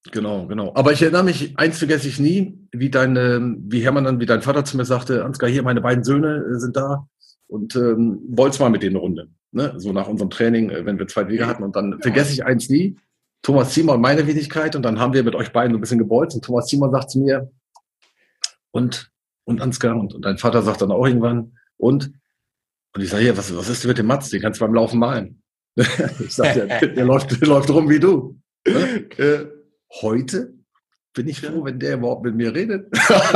Genau, genau. Aber ich erinnere mich, eins vergesse ich nie, wie dein Vater zu mir sagte, Ansgar, hier, meine beiden Söhne sind da und wollt's mal mit denen eine Runde. Ne? So nach unserem Training, wenn wir zwei Wege hatten. Und dann vergesse ich eins nie, Thomas Ziemer und meine Wenigkeit. Und dann haben wir mit euch beiden so ein bisschen gebolzt. Und Thomas Ziemer sagt zu mir, und Ansgar, und dein Vater sagt dann auch irgendwann, und ich sage, hier, was ist denn mit dem Mats? Den kannst du beim Laufen malen. Ich sage, der läuft rum wie du. Ne? Heute bin ich froh, wenn der überhaupt mit mir redet.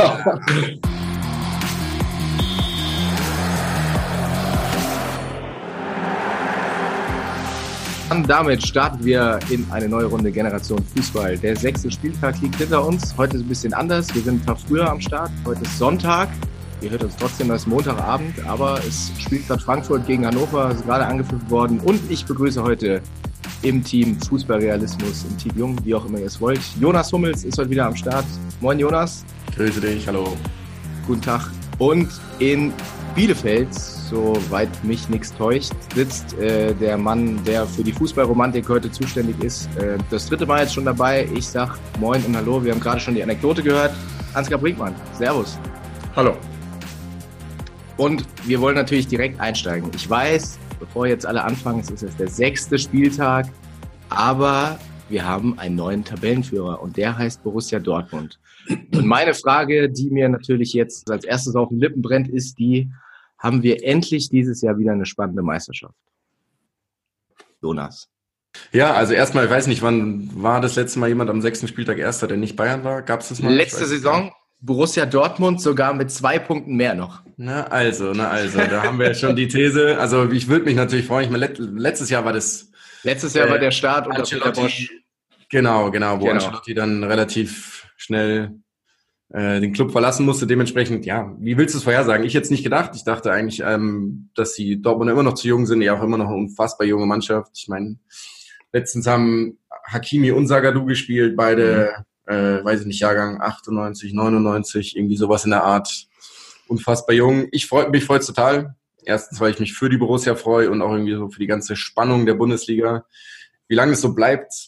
Und damit starten wir in eine neue Runde Generation Fußball. Der 6. Spieltag liegt hinter uns. Heute ist ein bisschen anders. Wir sind einen Tag früher am Start. Heute ist Sonntag. Ihr hört uns trotzdem, das ist Montagabend. Aber es spielt gerade Frankfurt gegen Hannover. Ist gerade angepfiffen worden. Und ich begrüße heute im Team Fußballrealismus, im Team Jung, wie auch immer ihr es wollt. Jonas Hummels ist heute wieder am Start. Moin Jonas. Grüße dich, hallo. Guten Tag. Und in Bielefeld, soweit mich nichts täuscht, sitzt der Mann, der für die Fußballromantik heute zuständig ist. Das 3. Mal jetzt schon dabei. Ich sag Moin und Hallo. Wir haben gerade schon die Anekdote gehört. Ansgar Brinkmann, Servus. Hallo. Und wir wollen natürlich direkt einsteigen. Ich weiß, bevor jetzt alle anfangen, es ist jetzt der 6. Spieltag, aber wir haben einen neuen Tabellenführer und der heißt Borussia Dortmund. Und meine Frage, die mir natürlich jetzt als erstes auf den Lippen brennt, ist die, haben wir endlich dieses Jahr wieder eine spannende Meisterschaft? Jonas. Ja, also erstmal, ich weiß nicht, wann war das letzte Mal jemand am 6. Spieltag Erster, der nicht Bayern war? Gab es das mal? Letzte Saison Borussia Dortmund sogar mit 2 Punkten mehr noch. Na also, da haben wir jetzt schon die These. Also ich würde mich natürlich freuen. Ich meine, letztes Jahr war das... Letztes Jahr war der Start unter Peter Bosch. Genau, wo Ancelotti dann relativ schnell den Club verlassen musste. Dementsprechend, ja, wie willst du es vorhersagen? Ich jetzt nicht gedacht. Ich dachte eigentlich, dass die Dortmunder immer noch zu jung sind. Ja, auch immer noch eine unfassbar junge Mannschaft. Ich meine, letztens haben Hakimi und Zagadou gespielt, beide, weiß ich nicht, Jahrgang 98, 99, irgendwie sowas in der Art. Unfassbar jung. Mich freut's total. Erstens, weil ich mich für die Borussia freue und auch irgendwie so für die ganze Spannung der Bundesliga. Wie lange es so bleibt,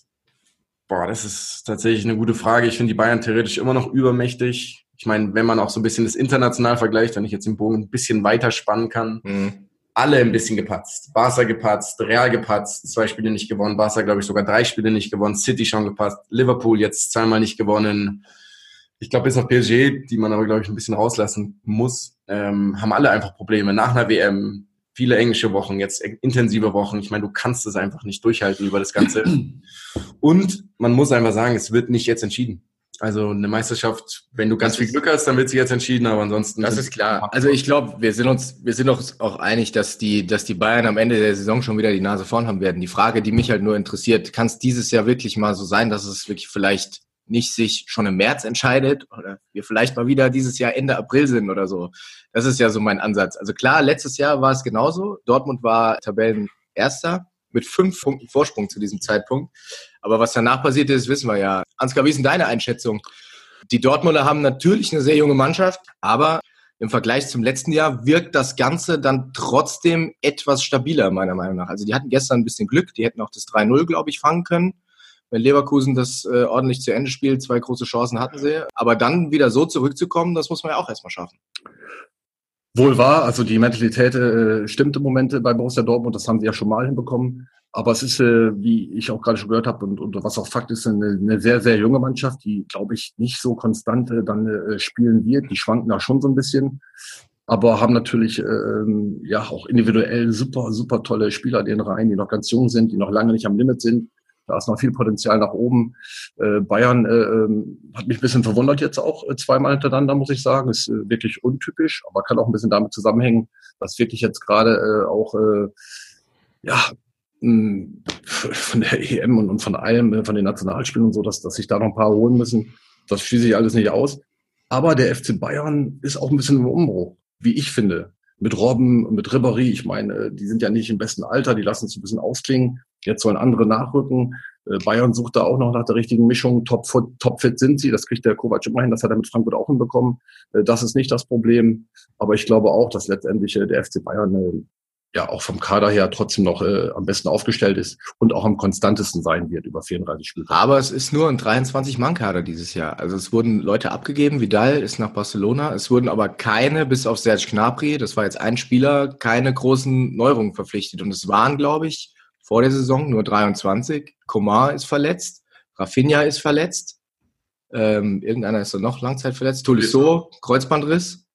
das ist tatsächlich eine gute Frage. Ich finde die Bayern theoretisch immer noch übermächtig. Ich meine, wenn man auch so ein bisschen das international vergleicht, wenn ich jetzt den Bogen ein bisschen weiter spannen kann, alle ein bisschen gepatzt. Barca gepatzt, Real gepatzt, 2 Spiele nicht gewonnen, Barca glaube ich sogar 3 Spiele nicht gewonnen, City schon gepatzt, Liverpool jetzt 2-mal nicht gewonnen. Ich glaube, bis auf PSG, die man aber, glaube ich, ein bisschen rauslassen muss, haben alle einfach Probleme. Nach einer WM, viele englische Wochen, jetzt intensive Wochen. Ich meine, du kannst es einfach nicht durchhalten über das Ganze. Und man muss einfach sagen, es wird nicht jetzt entschieden. Also eine Meisterschaft, wenn du ganz viel Glück hast, dann wird sie jetzt entschieden, aber ansonsten... Das ist klar. Also ich glaube, wir sind uns auch einig, dass die Bayern am Ende der Saison schon wieder die Nase vorn haben werden. Die Frage, die mich halt nur interessiert, kann es dieses Jahr wirklich mal so sein, dass es wirklich vielleicht nicht sich schon im März entscheidet oder wir vielleicht mal wieder dieses Jahr Ende April sind oder so. Das ist ja so mein Ansatz. Also klar, letztes Jahr war es genauso. Dortmund war Tabellenerster mit 5 Punkten Vorsprung zu diesem Zeitpunkt. Aber was danach passiert ist, wissen wir ja. Ansgar, wie ist denn deine Einschätzung? Die Dortmunder haben natürlich eine sehr junge Mannschaft, aber im Vergleich zum letzten Jahr wirkt das Ganze dann trotzdem etwas stabiler, meiner Meinung nach. Also die hatten gestern ein bisschen Glück. Die hätten auch das 3-0, glaube ich, fangen können. Wenn Leverkusen das ordentlich zu Ende spielt, 2 große Chancen hatten sie. Aber dann wieder so zurückzukommen, das muss man ja auch erstmal schaffen. Wohl wahr, also die Mentalität stimmt im Moment bei Borussia Dortmund, das haben sie ja schon mal hinbekommen. Aber es ist, wie ich auch gerade schon gehört habe und was auch Fakt ist, eine sehr, sehr junge Mannschaft, die, glaube ich, nicht so konstant dann spielen wird. Die schwanken da schon so ein bisschen, aber haben natürlich ja auch individuell super, super tolle Spieler in den Reihen, die noch ganz jung sind, die noch lange nicht am Limit sind. Da ist noch viel Potenzial nach oben. Bayern hat mich ein bisschen verwundert jetzt auch 2-mal hintereinander, muss ich sagen. Ist wirklich untypisch, aber kann auch ein bisschen damit zusammenhängen, dass wirklich jetzt gerade auch von der EM und von allem, von den Nationalspielen und so, dass sich da noch ein paar holen müssen. Das schließe ich alles nicht aus. Aber der FC Bayern ist auch ein bisschen im Umbruch, wie ich finde. Mit Robben, mit Ribéry, ich meine, die sind ja nicht im besten Alter, die lassen es ein bisschen ausklingen. Jetzt sollen andere nachrücken. Bayern sucht da auch noch nach der richtigen Mischung. Topfit sind sie, das kriegt der Kovac immerhin, das hat er mit Frankfurt auch hinbekommen. Das ist nicht das Problem. Aber ich glaube auch, dass letztendlich der FC Bayern ja auch vom Kader her trotzdem noch am besten aufgestellt ist und auch am konstantesten sein wird über 34 Spiele. Aber es ist nur ein 23-Mann-Kader dieses Jahr. Also es wurden Leute abgegeben, Vidal ist nach Barcelona, es wurden aber keine, bis auf Serge Gnabry, das war jetzt ein Spieler, keine großen Neuerungen verpflichtet. Und es waren, glaube ich, vor der Saison nur 23. Coman ist verletzt, Rafinha ist verletzt, irgendeiner ist noch langzeitverletzt, Tolisso, Kreuzbandriss.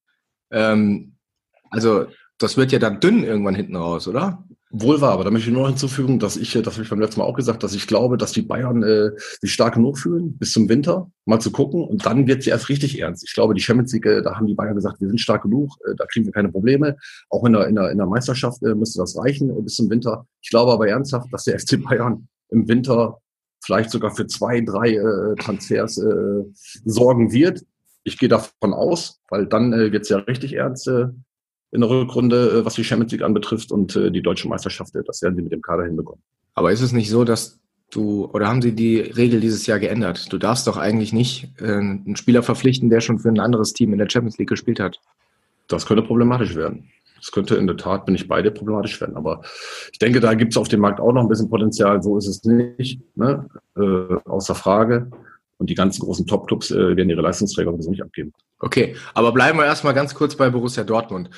Also das wird ja dann dünn irgendwann hinten raus, oder? Wohl wahr, aber da möchte ich nur noch hinzufügen, das habe ich beim letzten Mal auch gesagt, dass ich glaube, dass die Bayern sich stark genug fühlen, bis zum Winter mal zu gucken und dann wird sie erst richtig ernst. Ich glaube, die Champions League, da haben die Bayern gesagt, wir sind stark genug, da kriegen wir keine Probleme. Auch in der Meisterschaft müsste das reichen bis zum Winter. Ich glaube aber ernsthaft, dass der FC Bayern im Winter vielleicht sogar für 2, 3 Transfers sorgen wird. Ich gehe davon aus, weil dann wird es ja richtig ernst in der Rückrunde, was die Champions League anbetrifft und die deutsche Meisterschaft, das werden sie mit dem Kader hinbekommen. Aber ist es nicht so, dass oder haben sie die Regel dieses Jahr geändert? Du darfst doch eigentlich nicht einen Spieler verpflichten, der schon für ein anderes Team in der Champions League gespielt hat. Das könnte problematisch werden. Das könnte in der Tat, bin ich beide, problematisch werden. Aber ich denke, da gibt es auf dem Markt auch noch ein bisschen Potenzial. So ist es nicht, ne? Außer Frage. Und die ganzen großen Top-Clubs werden ihre Leistungsträger sowieso nicht abgeben. Okay, aber bleiben wir erstmal ganz kurz bei Borussia Dortmund.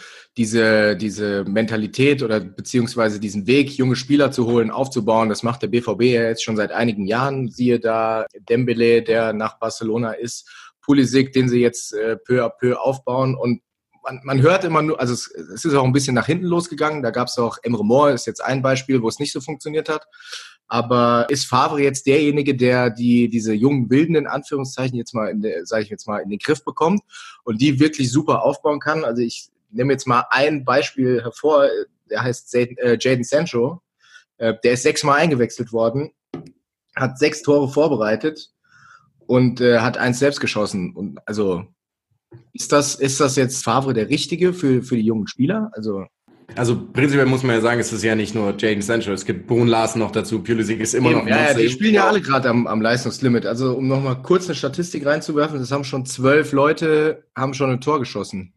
Diese Mentalität oder beziehungsweise diesen Weg, junge Spieler zu holen, aufzubauen, das macht der BVB ja jetzt schon seit einigen Jahren. Siehe da Dembele, der nach Barcelona ist, Pulisic, den sie jetzt peu à peu aufbauen. Und man hört immer nur, also es ist auch ein bisschen nach hinten losgegangen. Da gab es auch Emre Mor, ist jetzt ein Beispiel, wo es nicht so funktioniert hat. Aber ist Favre jetzt derjenige, der diese jungen Wilden in Anführungszeichen jetzt mal in den Griff bekommt und die wirklich super aufbauen kann? Also ich nehme jetzt mal ein Beispiel hervor, der heißt Jadon Sancho. Der ist 6-mal eingewechselt worden, hat 6 Tore vorbereitet und hat 1 selbst geschossen. Und also ist das jetzt Favre der Richtige für die jungen Spieler? Also prinzipiell muss man ja sagen, es ist ja nicht nur Jadon Sancho, es gibt Brun Larsen noch dazu, Pulisic ist immer noch... Ja, die spielen ja alle gerade am Leistungslimit. Also um nochmal kurz eine Statistik reinzuwerfen, das haben schon 12 Leute, haben schon ein Tor geschossen.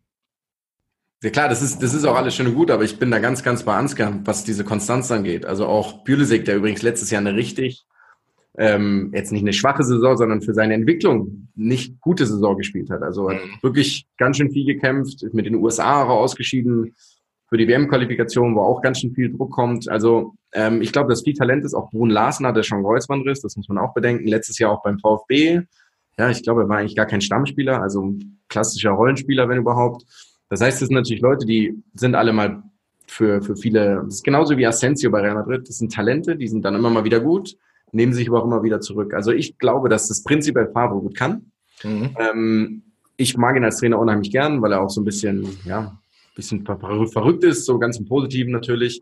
Ja klar, das ist auch alles schön und gut, aber ich bin da ganz, ganz bei Ansgar, was diese Konstanz angeht. Also auch Pulisic, der übrigens letztes Jahr eine richtig, jetzt nicht eine schwache Saison, sondern für seine Entwicklung nicht gute Saison gespielt hat. Also hat wirklich ganz schön viel gekämpft, ist mit den USA ausgeschieden, für die WM-Qualifikation, wo auch ganz schön viel Druck kommt. Also ich glaube, dass viel Talent ist. Auch Brun Larsen hatte schon Kreuzbandriss, das muss man auch bedenken. Letztes Jahr auch beim VfB. Ja, ich glaube, er war eigentlich gar kein Stammspieler, also ein klassischer Rollenspieler, wenn überhaupt. Das heißt, das sind natürlich Leute, die sind alle mal für viele, das ist genauso wie Asensio bei Real Madrid, das sind Talente, die sind dann immer mal wieder gut, nehmen sich aber auch immer wieder zurück. Also ich glaube, dass das prinzipiell Favre gut kann. Ich mag ihn als Trainer unheimlich gern, weil er auch so ein bisschen verrückt ist, so ganz im Positiven natürlich.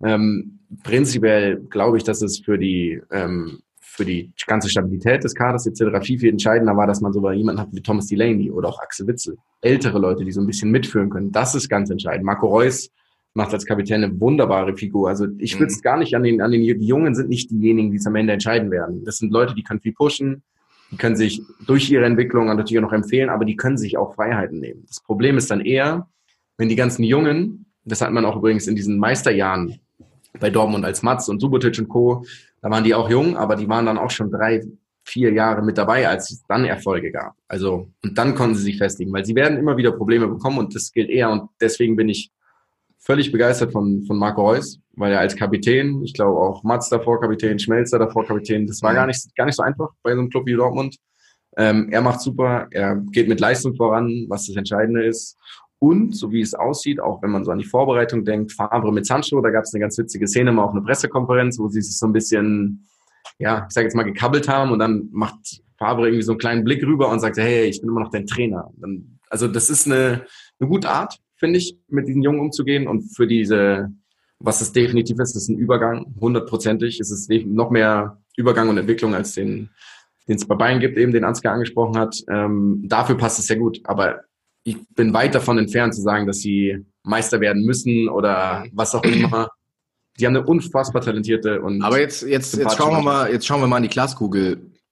Prinzipiell glaube ich, dass es für die ganze Stabilität des Kaders etc. viel entscheidender war, dass man so jemanden hat wie Thomas Delaney oder auch Axel Witsel. Ältere Leute, die so ein bisschen mitführen können. Das ist ganz entscheidend. Marco Reus macht als Kapitän eine wunderbare Figur. Also ich würde es gar nicht die Jungen sind nicht diejenigen, die es am Ende entscheiden werden. Das sind Leute, die können viel pushen, die können sich durch ihre Entwicklung natürlich auch noch empfehlen, aber die können sich auch Freiheiten nehmen. Das Problem ist dann eher, wenn die ganzen Jungen, das hat man auch übrigens in diesen Meisterjahren bei Dortmund als Matz und Subotic und Co., da waren die auch jung, aber die waren dann auch schon 3, 4 Jahre mit dabei, als es dann Erfolge gab. Also, und dann konnten sie sich festigen, weil sie werden immer wieder Probleme bekommen und das gilt eher. Und deswegen bin ich völlig begeistert von Marco Reus, weil er als Kapitän, ich glaube auch Matz davor Kapitän, Schmelzer davor Kapitän, das war gar nicht so einfach bei so einem Club wie Dortmund. Er macht super, er geht mit Leistung voran, was das Entscheidende ist. Und, so wie es aussieht, auch wenn man so an die Vorbereitung denkt, Favre mit Sancho, da gab es eine ganz witzige Szene, mal auf eine Pressekonferenz, wo sie sich so ein bisschen, ja, ich sage jetzt mal, gekabbelt haben und dann macht Favre irgendwie so einen kleinen Blick rüber und sagt, hey, ich bin immer noch dein Trainer. Also das ist eine gute Art, finde ich, mit diesen Jungen umzugehen und für was es definitiv ist ein Übergang, 100%ig, es ist noch mehr Übergang und Entwicklung als den es bei Bayern gibt, eben den Ansgar angesprochen hat. Dafür passt es sehr gut, aber ich bin weit davon entfernt zu sagen, dass sie Meister werden müssen oder was auch immer. Die haben eine unfassbar talentierte und... Aber jetzt schauen wir mal in die Glaskugel.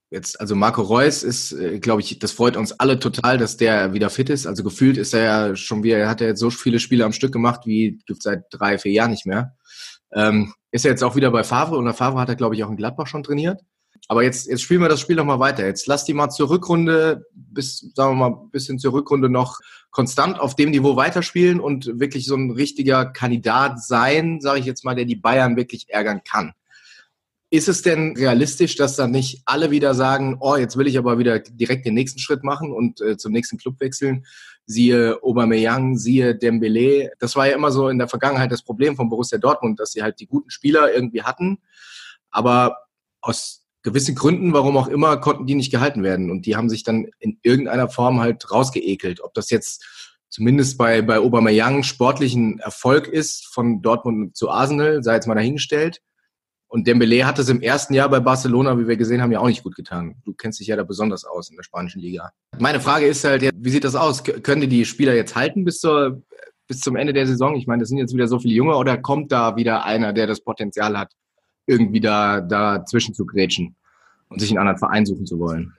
jetzt, also Marco Reus ist, glaube ich, das freut uns alle total, dass der wieder fit ist. Also gefühlt ist er ja schon wieder, er hat ja jetzt so viele Spiele am Stück gemacht, wie seit 3-4 Jahren nicht mehr. Ist er jetzt auch wieder bei Favre und der Favre hat er, glaube ich, auch in Gladbach schon trainiert. Aber jetzt spielen wir das Spiel nochmal weiter. Jetzt lass die mal zur Rückrunde, sagen wir mal, bis hin zur Rückrunde noch konstant auf dem Niveau weiterspielen und wirklich so ein richtiger Kandidat sein, sage ich jetzt mal, der die Bayern wirklich ärgern kann. Ist es denn realistisch, dass dann nicht alle wieder sagen, oh, jetzt will ich aber wieder direkt den nächsten Schritt machen und zum nächsten Club wechseln? Siehe Aubameyang, siehe Dembélé. Das war ja immer so in der Vergangenheit das Problem von Borussia Dortmund, dass sie halt die guten Spieler irgendwie hatten, aber aus gewissen Gründen, warum auch immer, konnten die nicht gehalten werden. Und die haben sich dann in irgendeiner Form halt rausgeekelt. Ob das jetzt zumindest bei Aubameyang sportlichen Erfolg ist, von Dortmund zu Arsenal, sei jetzt mal dahingestellt. Und Dembélé hat es im ersten Jahr bei Barcelona, wie wir gesehen haben, ja auch nicht gut getan. Du kennst dich ja da besonders aus in der spanischen Liga. Meine Frage ist halt, wie sieht das aus? Können die Spieler jetzt halten bis zum Ende der Saison? Ich meine, das sind jetzt wieder so viele Junge, oder kommt da wieder einer, der das Potenzial hat, irgendwie da zwischen zu grätschen und sich einen anderen Verein suchen zu wollen?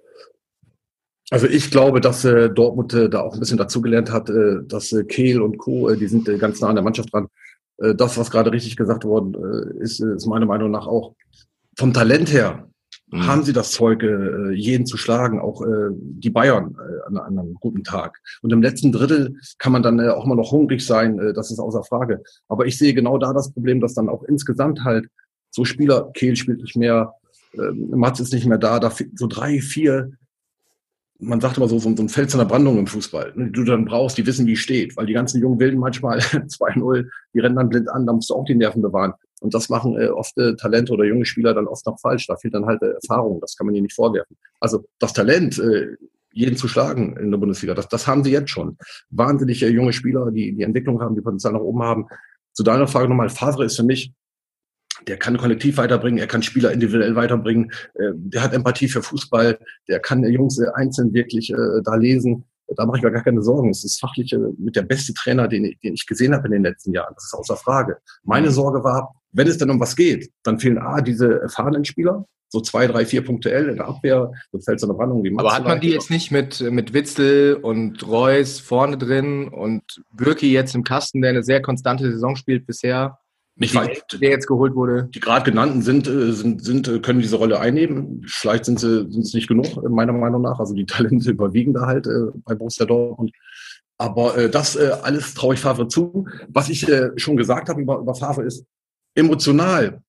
Also ich glaube, dass Dortmund da auch ein bisschen dazugelernt hat, dass Kehl und Co., die sind ganz nah an der Mannschaft dran. Das, was gerade richtig gesagt worden ist meiner Meinung nach auch vom Talent her, haben sie das Zeug, jeden zu schlagen, auch die Bayern an einem guten Tag. Und im letzten Drittel kann man dann auch mal noch hungrig sein, das ist außer Frage. Aber ich sehe genau da das Problem, dass dann auch insgesamt halt so Spieler, Kehl spielt nicht mehr, Mats ist nicht mehr da so 3, 4, man sagt immer so ein Fels in der Brandung im Fußball, die du dann brauchst, die wissen, wie es steht. Weil die ganzen jungen Wilden manchmal 2-0, die rennen dann blind an, da musst du auch die Nerven bewahren. Und das machen oft Talente oder junge Spieler dann oft noch falsch. Da fehlt dann halt Erfahrung, das kann man ihnen nicht vorwerfen. Also das Talent, jeden zu schlagen in der Bundesliga, das haben sie jetzt schon. Wahnsinnig junge Spieler, die Entwicklung haben, die Potenzial nach oben haben. Zu deiner Frage nochmal, Favre ist für mich, der kann kollektiv weiterbringen, er kann Spieler individuell weiterbringen, der hat Empathie für Fußball, der kann Jungs einzeln wirklich da lesen. Da mache ich mir gar keine Sorgen. Es ist fachlich mit der beste Trainer, den ich gesehen habe in den letzten Jahren. Das ist außer Frage. Meine Sorge war, wenn es denn um was geht, dann fehlen diese erfahrenen Spieler, so 2, 3, 4 punktuell in der Abwehr, so fällt so eine Brandung wie Mats. Aber hat man die jetzt nicht mit Witsel und Reus vorne drin und Bürki jetzt im Kasten, der eine sehr konstante Saison spielt bisher? Der jetzt geholt wurde. Die gerade genannten können diese Rolle einnehmen. Vielleicht sind es nicht genug, meiner Meinung nach. Also die Talente überwiegen da halt bei Borussia Dortmund. Aber das alles traue ich Favre zu. Was ich schon gesagt habe über Favre ist, emotional,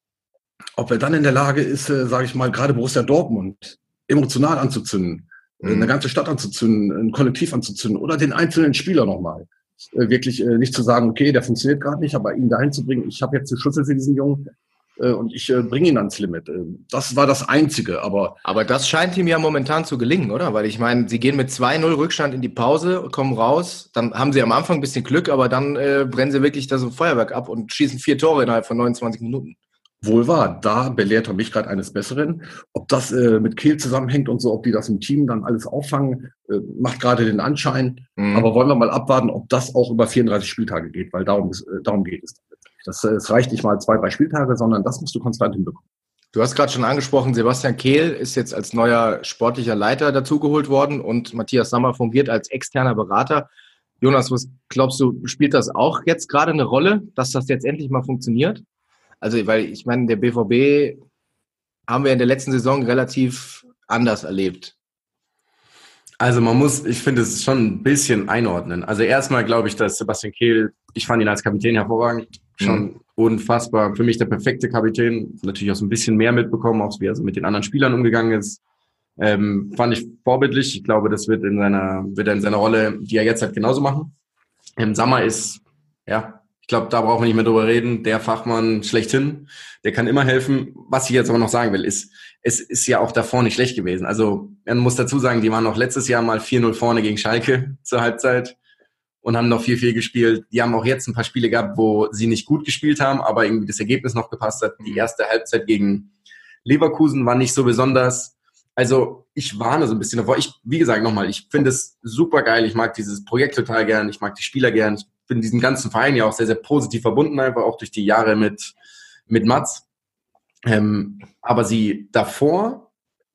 ob er dann in der Lage ist, sage ich mal, gerade Borussia Dortmund emotional anzuzünden, eine ganze Stadt anzuzünden, ein Kollektiv anzuzünden oder den einzelnen Spieler nochmal. Wirklich nicht zu sagen, okay, der funktioniert gerade nicht, aber ihn dahin zu bringen, ich habe jetzt eine Schlüssel für diesen Jungen und ich bringe ihn ans Limit. Das war das Einzige, aber das scheint ihm ja momentan zu gelingen, oder? Weil ich meine, sie gehen mit 2-0 Rückstand in die Pause, kommen raus, dann haben sie am Anfang ein bisschen Glück, aber dann brennen sie wirklich da so ein Feuerwerk ab und schießen 4 Tore innerhalb von 29 Minuten. Wohl wahr, da belehrt er mich gerade eines Besseren. Ob das mit Kehl zusammenhängt und so, ob die das im Team dann alles auffangen, macht gerade den Anschein. Aber wollen wir mal abwarten, ob das auch über 34 Spieltage geht, weil darum geht es. Es reicht nicht mal 2, 3 Spieltage, sondern das musst du konstant hinbekommen. Du hast gerade schon angesprochen, Sebastian Kehl ist jetzt als neuer sportlicher Leiter dazugeholt worden und Matthias Sammer fungiert als externer Berater. Jonas, was glaubst du, spielt das auch jetzt gerade eine Rolle, dass das jetzt endlich mal funktioniert? Also, weil ich meine, der BVB haben wir in der letzten Saison relativ anders erlebt. Also ich finde es schon ein bisschen einordnen. Also erstmal glaube ich, dass Sebastian Kehl, ich fand ihn als Kapitän hervorragend, schon unfassbar, für mich der perfekte Kapitän, natürlich auch so ein bisschen mehr mitbekommen, auch wie er so mit den anderen Spielern umgegangen ist. Fand ich vorbildlich. Ich glaube, das wird er in seiner Rolle, die er jetzt hat, genauso machen. Sammer ist, ich glaube, da brauchen wir nicht mehr drüber reden. Der Fachmann schlechthin, der kann immer helfen. Was ich jetzt aber noch sagen will, ist, es ist ja auch davor nicht schlecht gewesen. Also man muss dazu sagen, die waren noch letztes Jahr mal 4-0 vorne gegen Schalke zur Halbzeit und haben noch 4-4 gespielt. Die haben auch jetzt ein paar Spiele gehabt, wo sie nicht gut gespielt haben, aber irgendwie das Ergebnis noch gepasst hat. Die erste Halbzeit gegen Leverkusen war nicht so besonders. Also ich warne so ein bisschen davor. Wie gesagt, nochmal, ich finde es super geil. Ich mag dieses Projekt total gern. Ich mag die Spieler gern. Ich bin diesen ganzen Verein ja auch sehr, sehr positiv verbunden, einfach auch durch die Jahre mit Mats. Aber sie davor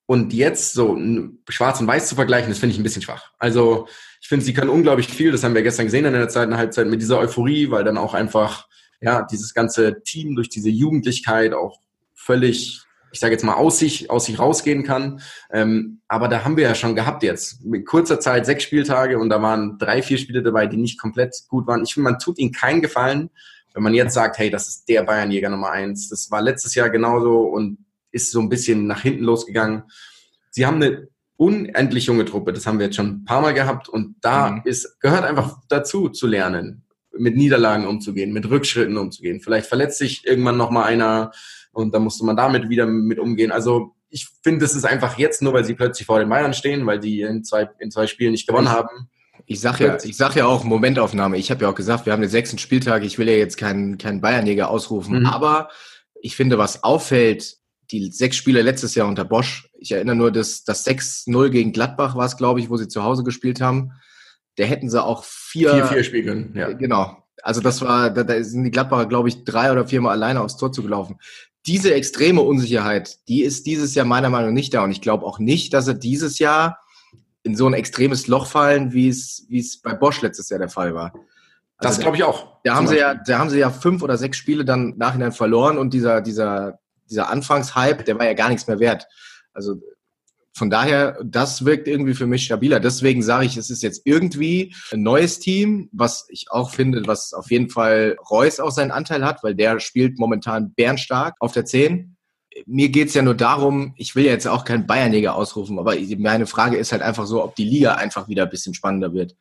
Und jetzt so schwarz und weiß zu vergleichen, das finde ich ein bisschen schwach. Also ich finde, sie können unglaublich viel, das haben wir gestern gesehen in der zweiten Halbzeit mit dieser Euphorie, weil dann auch einfach dieses ganze Team durch diese Jugendlichkeit auch völlig, ich sage jetzt mal, aus sich rausgehen kann. Aber da haben wir ja schon gehabt jetzt. Mit kurzer Zeit 6 Spieltage und da waren 3-4 Spiele dabei, die nicht komplett gut waren. Ich finde, man tut ihnen keinen Gefallen, wenn man jetzt sagt, hey, das ist der Bayernjäger Nummer 1. Das war letztes Jahr genauso und ist so ein bisschen nach hinten losgegangen. Sie haben eine unendlich junge Truppe, das haben wir jetzt schon ein paar Mal gehabt und da gehört einfach dazu zu lernen, mit Niederlagen umzugehen, mit Rückschritten umzugehen. Vielleicht verletzt sich irgendwann noch mal einer und dann musste man damit wieder mit umgehen. Also ich finde, es ist einfach jetzt nur, weil sie plötzlich vor den Bayern stehen, weil die in zwei Spielen nicht gewonnen haben. Ich sag ja auch Momentaufnahme. Ich habe ja auch gesagt, wir haben den 6. Spieltag. Ich will ja jetzt keinen Bayernjäger ausrufen. Aber ich finde, was auffällt, die 6 Spiele letztes Jahr unter Bosch, ich erinnere nur, das 6-0 gegen Gladbach war es, glaube ich, wo sie zu Hause gespielt haben. Da hätten sie auch 4 spielen können. Ja. Genau. Also da sind die Gladbacher, glaube ich, 3 oder 4 Mal alleine aufs Tor zugelaufen. Diese extreme Unsicherheit, die ist dieses Jahr meiner Meinung nach nicht da. Und ich glaube auch nicht, dass sie dieses Jahr in so ein extremes Loch fallen, wie es bei Bosch letztes Jahr der Fall war. Also das glaube ich auch. Da haben sie ja 5 oder 6 Spiele dann nachhinein verloren und dieser Anfangshype, der war ja gar nichts mehr wert. Also von daher, das wirkt irgendwie für mich stabiler. Deswegen sage ich, es ist jetzt irgendwie ein neues Team, was ich auch finde, was auf jeden Fall Reus auch seinen Anteil hat, weil der spielt momentan bärenstark auf der 10. Mir geht's ja nur darum, ich will ja jetzt auch keinen Bayernjäger ausrufen, aber meine Frage ist halt einfach so, ob die Liga einfach wieder ein bisschen spannender wird.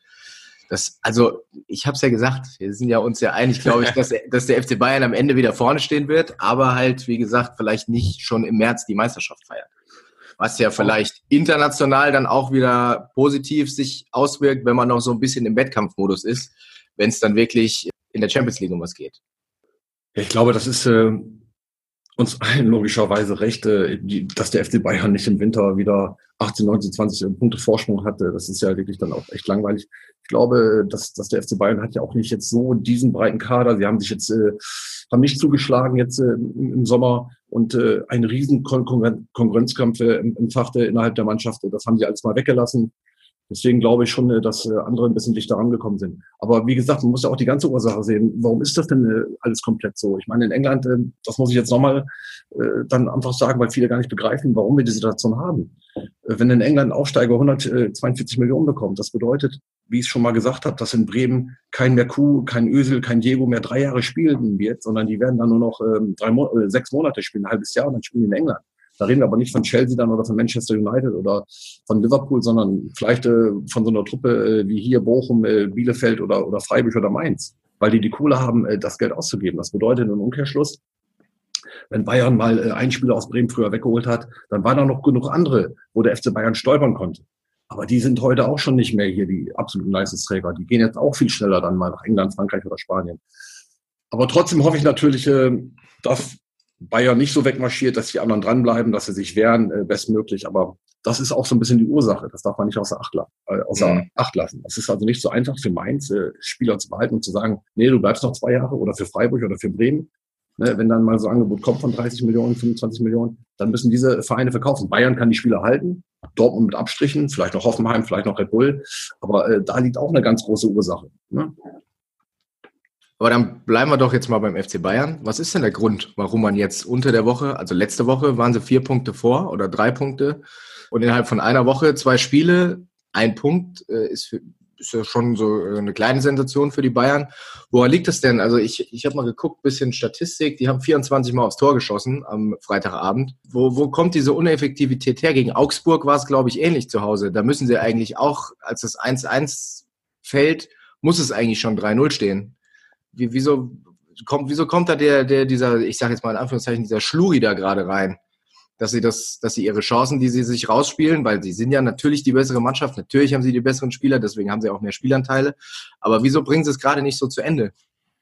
Ich habe es ja gesagt, wir sind ja uns ja einig, glaube ich, dass der FC Bayern am Ende wieder vorne stehen wird, aber halt, wie gesagt, vielleicht nicht schon im März die Meisterschaft feiert. Was ja vielleicht international dann auch wieder positiv sich auswirkt, wenn man noch so ein bisschen im Wettkampfmodus ist, wenn es dann wirklich in der Champions League um was geht. Ich glaube, das ist uns allen logischerweise recht, dass der FC Bayern nicht im Winter wieder 18, 19, 20 Punkte Vorsprung hatte. Das ist ja wirklich dann auch echt langweilig. Ich glaube, dass der FC Bayern hat ja auch nicht jetzt so diesen breiten Kader. Sie haben sich jetzt haben nicht zugeschlagen jetzt im Sommer und einen riesen Konkurrenzkampf entfachte innerhalb der Mannschaft. Das haben sie alles mal weggelassen. Deswegen glaube ich schon, dass andere ein bisschen dichter rangekommen sind. Aber wie gesagt, man muss ja auch die ganze Ursache sehen. Warum ist das denn alles komplett so? Ich meine, in England, das muss ich jetzt nochmal dann einfach sagen, weil viele gar nicht begreifen, warum wir die Situation haben. Wenn in England ein Aufsteiger 142 Millionen bekommt, das bedeutet, wie ich es schon mal gesagt habe, dass in Bremen kein Merkur, kein Özil, kein Diego mehr 3 Jahre spielen wird, sondern die werden dann nur noch 6 Monate spielen, ein halbes Jahr und dann spielen die in England. Da reden wir aber nicht von Chelsea dann oder von Manchester United oder von Liverpool, sondern vielleicht von so einer Truppe wie hier Bochum, Bielefeld oder Freiburg oder Mainz, weil die Kohle haben, das Geld auszugeben. Das bedeutet im Umkehrschluss, wenn Bayern mal einen Spieler aus Bremen früher weggeholt hat, dann waren da noch genug andere, wo der FC Bayern stolpern konnte. Aber die sind heute auch schon nicht mehr hier die absoluten Leistungsträger. Die gehen jetzt auch viel schneller dann mal nach England, Frankreich oder Spanien. Aber trotzdem hoffe ich natürlich, dass Bayern nicht so wegmarschiert, dass die anderen dranbleiben, dass sie sich wehren, bestmöglich. Aber das ist auch so ein bisschen die Ursache. Das darf man nicht außer Acht lassen. Es ist also nicht so einfach für Mainz, Spieler zu behalten und zu sagen, nee, du bleibst noch 2 Jahre oder für Freiburg oder für Bremen. Ne, wenn dann mal so ein Angebot kommt von 30 Millionen, 25 Millionen, dann müssen diese Vereine verkaufen. Bayern kann die Spieler halten, Dortmund mit Abstrichen, vielleicht noch Hoffenheim, vielleicht noch Red Bull. Aber da liegt auch eine ganz große Ursache. Ne? Aber dann bleiben wir doch jetzt mal beim FC Bayern. Was ist denn der Grund, warum man jetzt unter der Woche, also letzte Woche waren sie 4 Punkte vor oder 3 Punkte und innerhalb von einer Woche 2 Spiele, 1 Punkt ist ja schon so eine kleine Sensation für die Bayern. Woran liegt das denn? Also ich habe mal geguckt, bisschen Statistik, die haben 24 Mal aufs Tor geschossen am Freitagabend. Wo kommt diese Uneffektivität her? Gegen Augsburg war es, glaube ich, ähnlich zu Hause. Da müssen sie eigentlich auch, als das 1-1 fällt, muss es eigentlich schon 3-0 stehen. Wieso kommt da dieser, ich sage jetzt mal in Anführungszeichen, dieser Schluri da gerade rein? Dass sie ihre Chancen, die sie sich rausspielen, weil sie sind ja natürlich die bessere Mannschaft, natürlich haben sie die besseren Spieler, deswegen haben sie auch mehr Spielanteile. Aber wieso bringen sie es gerade nicht so zu Ende?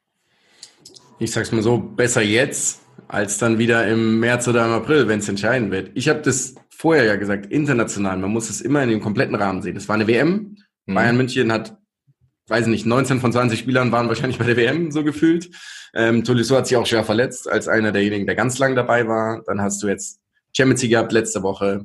Ich sag's mal so, besser jetzt, als dann wieder im März oder im April, wenn es entscheiden wird. Ich habe das vorher ja gesagt, international, man muss es immer in dem kompletten Rahmen sehen. Es war eine WM, Bayern München hat, weiß nicht, 19 von 20 Spielern waren wahrscheinlich bei der WM so gefühlt. Tolisso hat sich auch schwer verletzt, als einer derjenigen, der ganz lang dabei war. Dann hast du jetzt Champions League gehabt letzte Woche.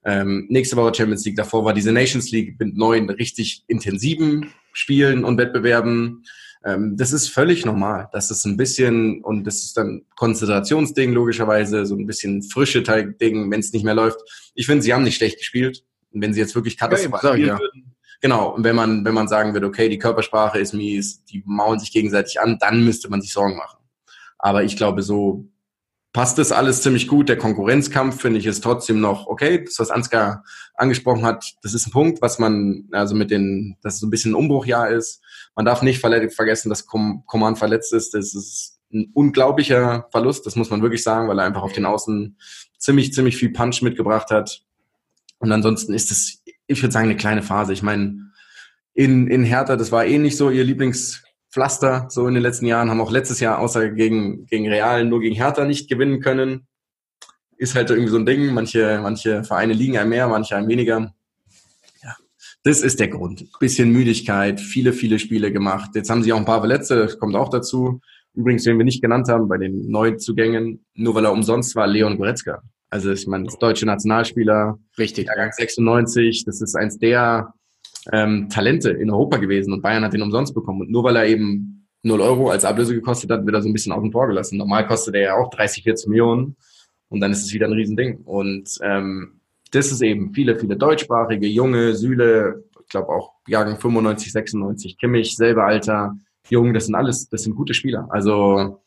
Nächste Woche Champions League, davor war diese Nations League mit 9 richtig intensiven Spielen und Wettbewerben. Das ist völlig normal. Das ist ein bisschen, und das ist dann Konzentrationsding logischerweise, so ein bisschen frische Ding, wenn es nicht mehr läuft. Ich finde, sie haben nicht schlecht gespielt. Und wenn sie jetzt wirklich katastrophal spielen würden, genau, und wenn man sagen würde, okay, die Körpersprache ist mies, die mauern sich gegenseitig an, dann müsste man sich Sorgen machen. Aber ich glaube, so passt das alles ziemlich gut. Der Konkurrenzkampf, finde ich, ist trotzdem noch okay. Das, was Ansgar angesprochen hat, das ist ein Punkt, was man, also dass es so ein bisschen ein Umbruchjahr ist. Man darf nicht vergessen, dass Coman verletzt ist. Das ist ein unglaublicher Verlust, das muss man wirklich sagen, weil er einfach auf den Außen ziemlich viel Punch mitgebracht hat. Und ansonsten ist es, ich würde sagen, eine kleine Phase. Ich meine, in Hertha, das war eh nicht so ihr Lieblingspflaster, so in den letzten Jahren, haben auch letztes Jahr außer gegen Real nur gegen Hertha nicht gewinnen können. Ist halt irgendwie so ein Ding. Manche Vereine liegen einem mehr, manche einem weniger. Ja, das ist der Grund. Bisschen Müdigkeit, viele Spiele gemacht. Jetzt haben sie auch ein paar Verletzte, das kommt auch dazu. Übrigens, den wir nicht genannt haben bei den Neuzugängen, nur weil er umsonst war, Leon Goretzka. Also ich meine, das deutsche Nationalspieler, richtig, Jahrgang 96, das ist eins der Talente in Europa gewesen und Bayern hat den umsonst bekommen. Und nur weil er eben 0 € als Ablöse gekostet hat, wird er so ein bisschen außen vor gelassen. Normal kostet er ja auch 30, 40 Millionen und dann ist es wieder ein Riesending. Und das ist eben viele deutschsprachige, junge, Süle, ich glaube auch Jahrgang 95, 96, Kimmich, selber Alter, Jung, das sind gute Spieler. Also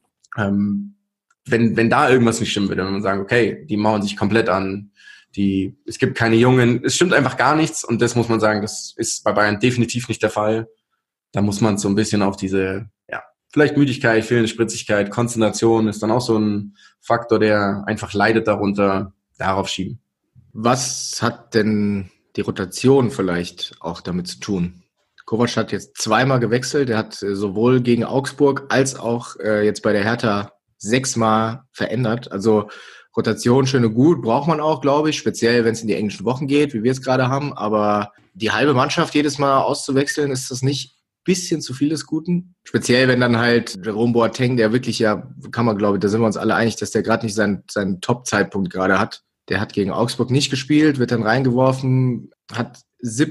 wenn da irgendwas nicht stimmen würde, wenn man sagen, okay, die mauern sich komplett an, es gibt keine Jungen, es stimmt einfach gar nichts und das muss man sagen, das ist bei Bayern definitiv nicht der Fall. Da muss man so ein bisschen auf diese, ja, vielleicht Müdigkeit, fehlende Spritzigkeit, Konzentration ist dann auch so ein Faktor, der einfach leidet darunter, darauf schieben. Was hat denn die Rotation vielleicht auch damit zu tun? Kovac hat jetzt zweimal gewechselt, er hat sowohl gegen Augsburg als auch jetzt bei der Hertha 6-mal verändert, also Rotation schön und gut, braucht man auch, glaube ich, speziell wenn es in die englischen Wochen geht, wie wir es gerade haben, aber die halbe Mannschaft jedes Mal auszuwechseln, ist das nicht ein bisschen zu viel des Guten? Speziell wenn dann halt Jerome Boateng, der wirklich ja, kann man glaube ich, da sind wir uns alle einig, dass der gerade nicht seinen Top-Zeitpunkt gerade hat. Der hat gegen Augsburg nicht gespielt, wird dann reingeworfen, hat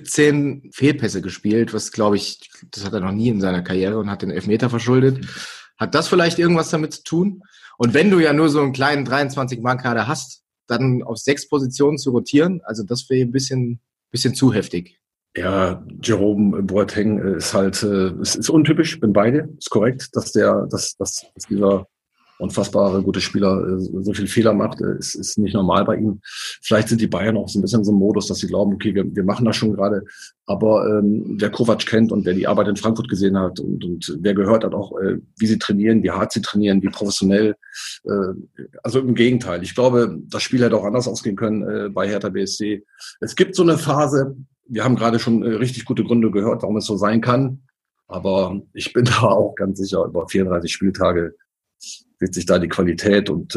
17 Fehlpässe gespielt, was glaube ich, das hat er noch nie in seiner Karriere und hat den Elfmeter verschuldet. Hat das vielleicht irgendwas damit zu tun? Und wenn du ja nur so einen kleinen 23-Mann-Kader hast, dann auf 6 Positionen zu rotieren, also das wäre ein bisschen zu heftig. Ja, Jerome Boateng ist halt, es ist untypisch, bin beide, ist korrekt, dass dieser unfassbare gute Spieler so viel Fehler macht, ist nicht normal bei ihm. Vielleicht sind die Bayern auch so ein bisschen so im Modus, dass sie glauben, okay, wir machen das schon gerade. Aber wer Kovac kennt und wer die Arbeit in Frankfurt gesehen hat und wer gehört hat auch, wie sie trainieren, wie hart sie trainieren, wie professionell. Also im Gegenteil. Ich glaube, das Spiel hätte auch anders ausgehen können bei Hertha BSC. Es gibt so eine Phase, wir haben gerade schon richtig gute Gründe gehört, warum es so sein kann. Aber ich bin da auch ganz sicher, über 34 Spieltage wird sich da die Qualität und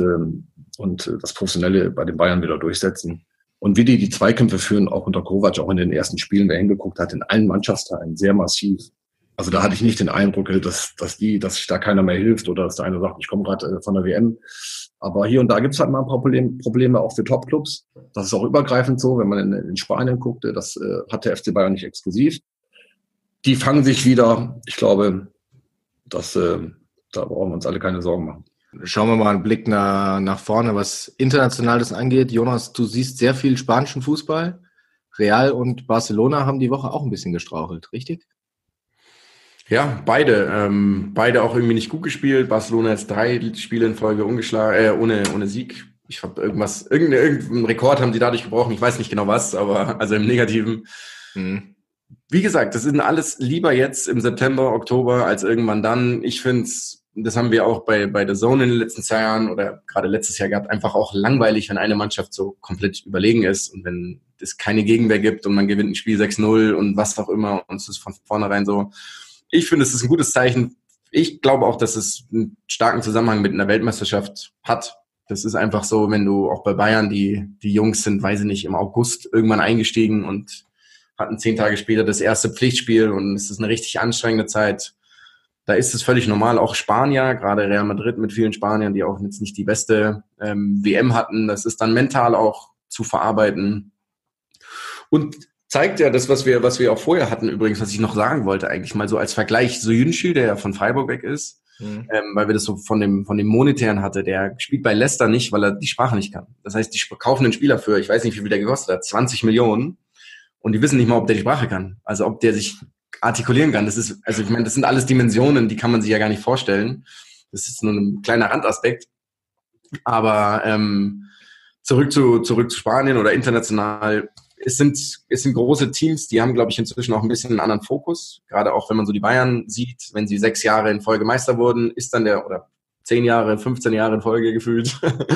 das Professionelle bei den Bayern wieder durchsetzen. Und wie die Zweikämpfe führen, auch unter Kovac, auch in den ersten Spielen, wer hingeguckt hat, in allen Mannschaftsteilen sehr massiv. Also da hatte ich nicht den Eindruck, dass sich da keiner mehr hilft oder dass der eine sagt, ich komme gerade von der WM. Aber hier und da gibt es halt mal ein paar Probleme auch für Topclubs. Das ist auch übergreifend so, wenn man in Spanien guckte, das hat der FC Bayern nicht exklusiv. Die fangen sich wieder. Ich glaube, da brauchen wir uns alle keine Sorgen machen. Schauen wir mal einen Blick nach vorne, was Internationales angeht. Jonas, du siehst sehr viel spanischen Fußball. Real und Barcelona haben die Woche auch ein bisschen gestrauchelt, richtig? Ja, beide. Beide auch irgendwie nicht gut gespielt. Barcelona jetzt 3 Spiele in Folge ungeschlagen, ohne Sieg. Ich habe irgendeinen Rekord haben die dadurch gebrochen. Ich weiß nicht genau was, aber also im Negativen. Wie gesagt, das ist alles lieber jetzt im September, Oktober als irgendwann dann. Ich finde es, das haben wir auch bei der Zone in den letzten 2 Jahren oder gerade letztes Jahr gehabt, einfach auch langweilig, wenn eine Mannschaft so komplett überlegen ist und wenn es keine Gegenwehr gibt und man gewinnt ein Spiel 6-0 und was auch immer und es ist von vornherein so. Ich finde, es ist ein gutes Zeichen. Ich glaube auch, dass es einen starken Zusammenhang mit einer Weltmeisterschaft hat. Das ist einfach so, wenn du auch bei Bayern, die Jungs sind, weiß ich nicht, im August irgendwann eingestiegen und hatten 10 Tage später das erste Pflichtspiel und es ist eine richtig anstrengende Zeit. Da ist es völlig normal. Auch Spanier, gerade Real Madrid mit vielen Spaniern, die auch jetzt nicht die beste WM hatten. Das ist dann mental auch zu verarbeiten. Und zeigt ja das, was wir auch vorher hatten übrigens, was ich noch sagen wollte eigentlich mal so als Vergleich. Soyuncu, der ja von Freiburg weg ist, weil wir das so von dem Monetären hatte, der spielt bei Leicester nicht, weil er die Sprache nicht kann. Das heißt, die kaufen einen Spieler für, ich weiß nicht, wie viel der gekostet hat, 20 Millionen und die wissen nicht mal, ob der die Sprache kann. Also ob der sich artikulieren kann. Das ist, also ich meine, das sind alles Dimensionen, die kann man sich ja gar nicht vorstellen. Das ist nur ein kleiner Randaspekt. Aber zurück zu Spanien oder international, es sind große Teams, die haben, glaube ich, inzwischen auch ein bisschen einen anderen Fokus. Gerade auch, wenn man so die Bayern sieht, wenn sie 6 Jahre in Folge Meister wurden, ist dann oder 10 Jahre, 15 Jahre in Folge gefühlt,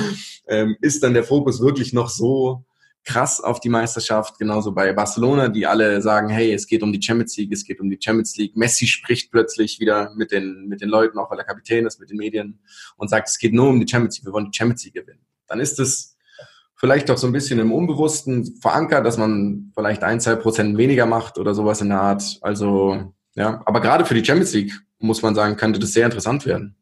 ist dann der Fokus wirklich noch so krass auf die Meisterschaft. Genauso bei Barcelona, die alle sagen, hey, es geht um die Champions League, es geht um die Champions League. Messi spricht plötzlich wieder mit den Leuten, auch weil er Kapitän ist, mit den Medien und sagt, es geht nur um die Champions League, wir wollen die Champions League gewinnen. Dann ist es vielleicht auch so ein bisschen im Unbewussten verankert, dass man vielleicht 1-2% weniger macht oder sowas in der Art. Also, ja, aber gerade für die Champions League, muss man sagen, könnte das sehr interessant werden.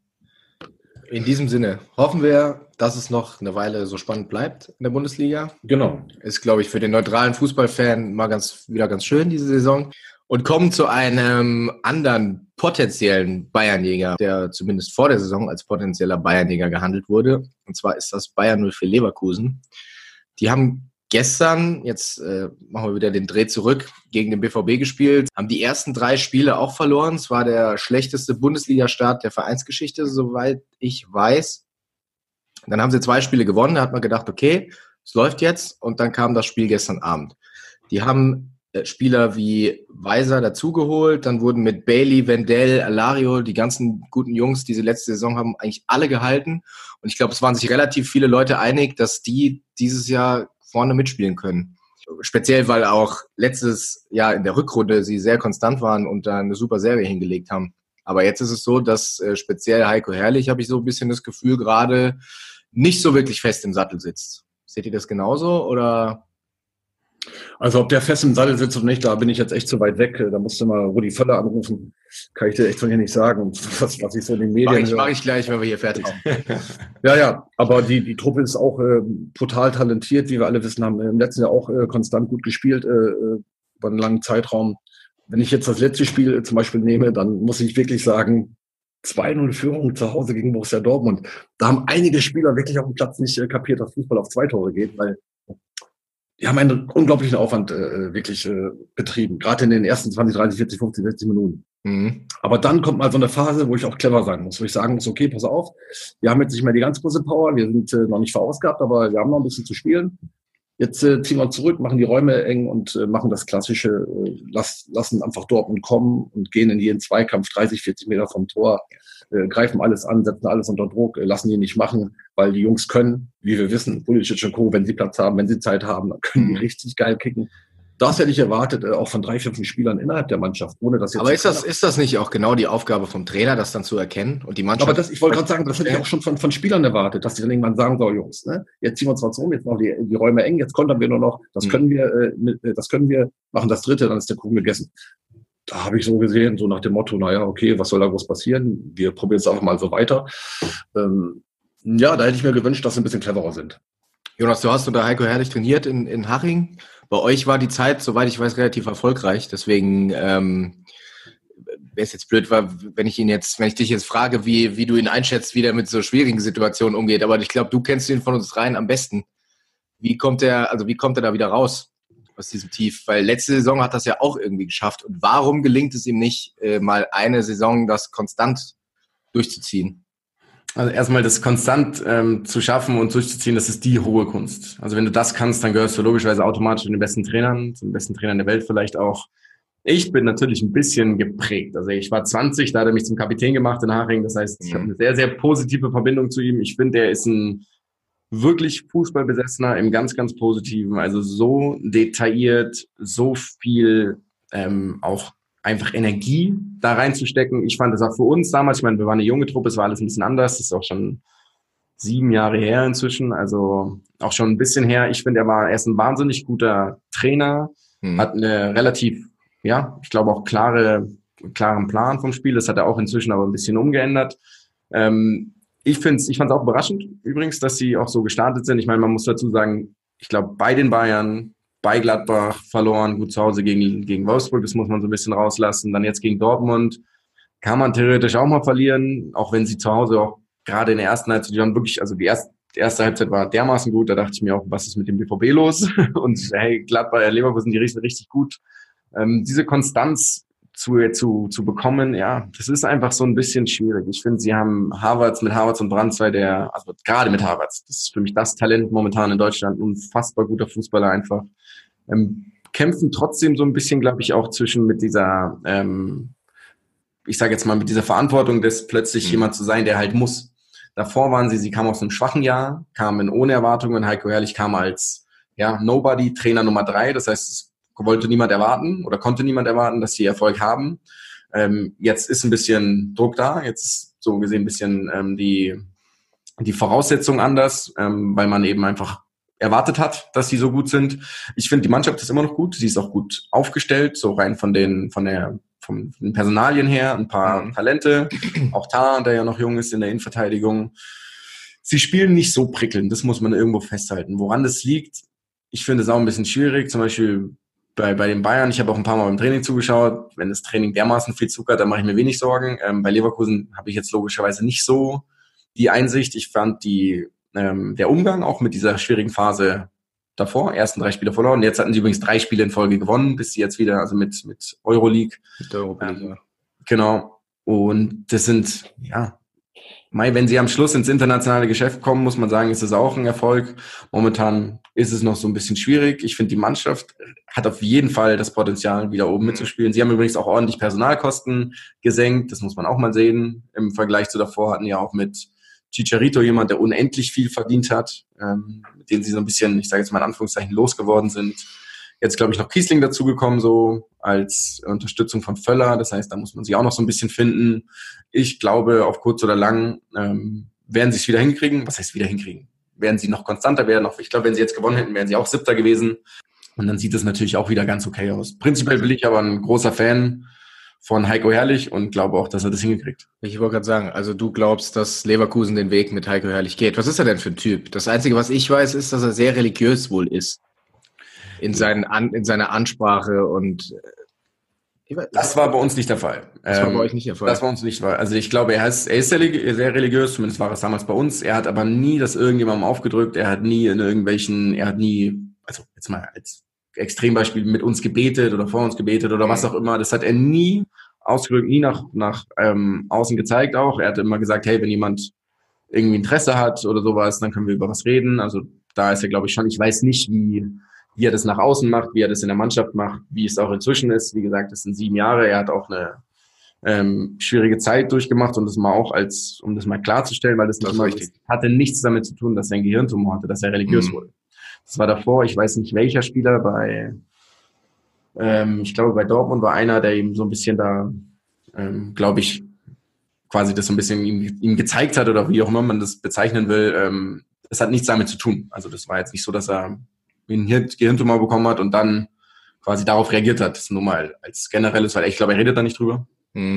In diesem Sinne hoffen wir, dass es noch eine Weile so spannend bleibt in der Bundesliga. Genau. Ist, glaube ich, für den neutralen Fußballfan mal wieder ganz schön, diese Saison. Und kommen zu einem anderen potenziellen Bayernjäger, der zumindest vor der Saison als potenzieller Bayernjäger gehandelt wurde. Und zwar ist das Bayern 04 Leverkusen. Die haben gestern, jetzt machen wir wieder den Dreh zurück, gegen den BVB gespielt, haben die ersten 3 Spiele auch verloren. Es war der schlechteste Bundesliga-Start der Vereinsgeschichte, soweit ich weiß. Dann haben sie 2 Spiele gewonnen, da hat man gedacht, okay, es läuft jetzt. Und dann kam das Spiel gestern Abend. Die haben Spieler wie Weiser dazugeholt, dann wurden mit Bailey, Wendell, Alario, die ganzen guten Jungs, die sie letzte Saison haben, eigentlich alle gehalten. Und ich glaube, es waren sich relativ viele Leute einig, dass die dieses Jahr vorne mitspielen können. Speziell, weil auch letztes Jahr in der Rückrunde sie sehr konstant waren und da eine super Serie hingelegt haben. Aber jetzt ist es so, dass speziell Heiko Herrlich, habe ich so ein bisschen das Gefühl, gerade nicht so wirklich fest im Sattel sitzt. Seht ihr das genauso oder? Also ob der fest im Sattel sitzt oder nicht, da bin ich jetzt echt zu weit weg. Da musst du mal Rudi Völler anrufen. Kann ich dir echt von hier nicht sagen. Was ich so in den Medien Mach ich gleich, wenn wir hier fertig sind. Ja, aber die Truppe ist auch total talentiert, wie wir alle wissen, haben im letzten Jahr auch konstant gut gespielt über einen langen Zeitraum. Wenn ich jetzt das letzte Spiel zum Beispiel nehme, dann muss ich wirklich sagen, 2-0 Führung zu Hause gegen Borussia Dortmund. Da haben einige Spieler wirklich auf dem Platz nicht kapiert, dass Fußball auf 2 Tore geht, weil die haben einen unglaublichen Aufwand wirklich betrieben, gerade in den ersten 20, 30, 40, 50, 60 Minuten. Mhm. Aber dann kommt mal so eine Phase, wo ich auch clever sein muss, wo ich sagen muss, okay, pass auf, wir haben jetzt nicht mehr die ganz große Power, wir sind noch nicht verausgabt, aber wir haben noch ein bisschen zu spielen. Jetzt ziehen wir zurück, machen die Räume eng und machen das Klassische, lassen einfach Dortmund kommen und gehen in jeden Zweikampf 30, 40 Meter vom Tor, greifen alles an, setzen alles unter Druck, lassen die nicht machen, weil die Jungs können, wie wir wissen, Pulisic und Co., wenn sie Platz haben, wenn sie Zeit haben, dann können die richtig geil kicken. Das hätte ich erwartet, auch von 3, 4 Spielern innerhalb der Mannschaft, ohne dass jetzt. Aber ist das nicht auch genau die Aufgabe vom Trainer, das dann zu erkennen und die Mannschaft? Aber ich wollte gerade sagen, das hätte ich auch schon von Spielern erwartet, dass die dann irgendwann sagen, so Jungs, ne, jetzt ziehen wir uns was um, jetzt machen die Räume eng, jetzt kontern wir nur noch, das können wir, machen das Dritte, dann ist der Kuchen gegessen. Da habe ich so gesehen, so nach dem Motto, naja, okay, was soll da groß passieren? Wir probieren es einfach mal so weiter. Ja, da hätte ich mir gewünscht, dass sie ein bisschen cleverer sind. Jonas, du hast unter Heiko Herrlich trainiert in Haching. Bei euch war die Zeit, soweit ich weiß, relativ erfolgreich. Deswegen wäre es jetzt blöd, wenn ich dich jetzt frage, wie du ihn einschätzt, wie der mit so schwierigen Situationen umgeht. Aber ich glaube, du kennst ihn von uns rein am besten. Wie kommt er da wieder raus aus diesem Tief? Weil letzte Saison hat das ja auch irgendwie geschafft. Und warum gelingt es ihm nicht, mal eine Saison das konstant durchzuziehen? Also erstmal das konstant zu schaffen und durchzuziehen, das ist die hohe Kunst. Also wenn du das kannst, dann gehörst du logischerweise automatisch zu den besten Trainern, zu den besten Trainern der Welt vielleicht auch. Ich bin natürlich ein bisschen geprägt. Also ich war 20, da hat er mich zum Kapitän gemacht in Haching. Das heißt, ich habe eine sehr, sehr positive Verbindung zu ihm. Ich finde, er ist ein wirklich Fußballbesessener im ganz, ganz Positiven. Also so detailliert, so viel auch einfach Energie da reinzustecken. Ich fand das auch für uns damals, ich meine, wir waren eine junge Truppe, es war alles ein bisschen anders, das ist auch schon 7 Jahre her inzwischen, also auch schon ein bisschen her. Ich finde, er ist ein wahnsinnig guter Trainer, hat eine relativ, ja, ich glaube auch klaren Plan vom Spiel, das hat er auch inzwischen aber ein bisschen umgeändert. Ich fand's auch überraschend übrigens, dass sie auch so gestartet sind. Ich meine, man muss dazu sagen, ich glaube, bei den Bayern, bei Gladbach verloren, gut zu Hause gegen Wolfsburg, das muss man so ein bisschen rauslassen. Dann jetzt gegen Dortmund kann man theoretisch auch mal verlieren, auch wenn sie zu Hause auch gerade in der ersten Halbzeit, die waren wirklich, also die erste Halbzeit war dermaßen gut, da dachte ich mir auch, was ist mit dem BVB los? Und hey, Gladbach, Leverkusen, die riechen richtig gut. Diese Konstanz zu bekommen, ja, das ist einfach so ein bisschen schwierig. Ich finde, sie haben mit Havertz und Brandt also gerade mit Havertz, das ist für mich das Talent momentan in Deutschland, unfassbar guter Fußballer einfach, kämpfen trotzdem so ein bisschen, glaube ich, auch zwischen mit dieser, ich sage jetzt mal, mit dieser Verantwortung, des plötzlich jemand zu sein, der halt muss. Davor sie kamen aus einem schwachen Jahr, kamen ohne Erwartungen. Heiko Herrlich kam als Nobody, Trainer Nummer 3. Das heißt, es wollte niemand erwarten oder konnte niemand erwarten, dass sie Erfolg haben. Jetzt ist ein bisschen Druck da. Jetzt ist so gesehen ein bisschen die Voraussetzung anders, weil man eben einfach erwartet hat, dass sie so gut sind. Ich finde, die Mannschaft ist immer noch gut. Sie ist auch gut aufgestellt, so rein von den Personalien her, ein paar Talente. Auch Tah, der ja noch jung ist in der Innenverteidigung. Sie spielen nicht so prickelnd, das muss man irgendwo festhalten. Woran das liegt, ich finde es auch ein bisschen schwierig. Zum Beispiel bei den Bayern, ich habe auch ein paar Mal beim Training zugeschaut. Wenn das Training dermaßen viel Zucker hat, dann mache ich mir wenig Sorgen. Bei Leverkusen habe ich jetzt logischerweise nicht so die Einsicht. Ich fand der Umgang auch mit dieser schwierigen Phase davor, ersten 3 Spiele verloren. Jetzt hatten sie übrigens 3 Spiele in Folge gewonnen, bis sie jetzt wieder, also mit Euroleague. Mit der Europa League, ja. Genau. Und das sind, wenn sie am Schluss ins internationale Geschäft kommen, muss man sagen, ist das auch ein Erfolg. Momentan ist es noch so ein bisschen schwierig. Ich finde, die Mannschaft hat auf jeden Fall das Potenzial, wieder oben mitzuspielen. Sie haben übrigens auch ordentlich Personalkosten gesenkt. Das muss man auch mal sehen. Im Vergleich zu davor hatten ja auch mit Chicharito jemand, der unendlich viel verdient hat, mit dem sie so ein bisschen, ich sage jetzt mal in Anführungszeichen, losgeworden sind. Jetzt, glaube ich, noch Kiesling dazugekommen, so als Unterstützung von Völler. Das heißt, da muss man sich auch noch so ein bisschen finden. Ich glaube, auf kurz oder lang werden sie es wieder hinkriegen. Was heißt wieder hinkriegen? Werden sie noch konstanter werden? Ich glaube, wenn sie jetzt gewonnen hätten, wären sie auch 7. gewesen. Und dann sieht es natürlich auch wieder ganz okay aus. Prinzipiell bin ich aber ein großer Fan von Heiko Herrlich und glaube auch, dass er das hingekriegt. Ich wollte gerade sagen, also du glaubst, dass Leverkusen den Weg mit Heiko Herrlich geht. Was ist er denn für ein Typ? Das Einzige, was ich weiß, ist, dass er sehr religiös wohl ist. In seiner Ansprache und das war bei uns nicht der Fall. Das war bei euch nicht der Fall. Das war uns nicht der Fall. Also ich glaube, er ist sehr religiös, zumindest war es damals bei uns. Er hat aber nie das irgendjemandem aufgedrückt. Er hat nie, also jetzt mal als Extrembeispiel, mit uns gebetet oder vor uns gebetet oder was auch immer. Das hat er nie ausgedrückt, nie nach außen gezeigt auch. Er hat immer gesagt, hey, wenn jemand irgendwie Interesse hat oder sowas, dann können wir über was reden. Also da ist er, glaube ich, schon. Ich weiß nicht, wie er das nach außen macht, wie er das in der Mannschaft macht, wie es auch inzwischen ist. Wie gesagt, das sind 7 Jahre. Er hat auch eine schwierige Zeit durchgemacht und das mal auch um das mal klarzustellen, weil das hatte nichts damit zu tun, dass er einen Gehirntumor hatte, dass er religiös wurde. Das war davor, ich weiß nicht welcher Spieler ich glaube bei Dortmund war einer, der ihm so ein bisschen da, glaube ich, quasi das so ein bisschen ihm gezeigt hat oder wie auch immer man das bezeichnen will. Das hat nichts damit zu tun. Also das war jetzt nicht so, dass er einen Gehirntumor bekommen hat und dann quasi darauf reagiert hat. Das ist nur mal als generelles, weil ich glaube, er redet da nicht drüber.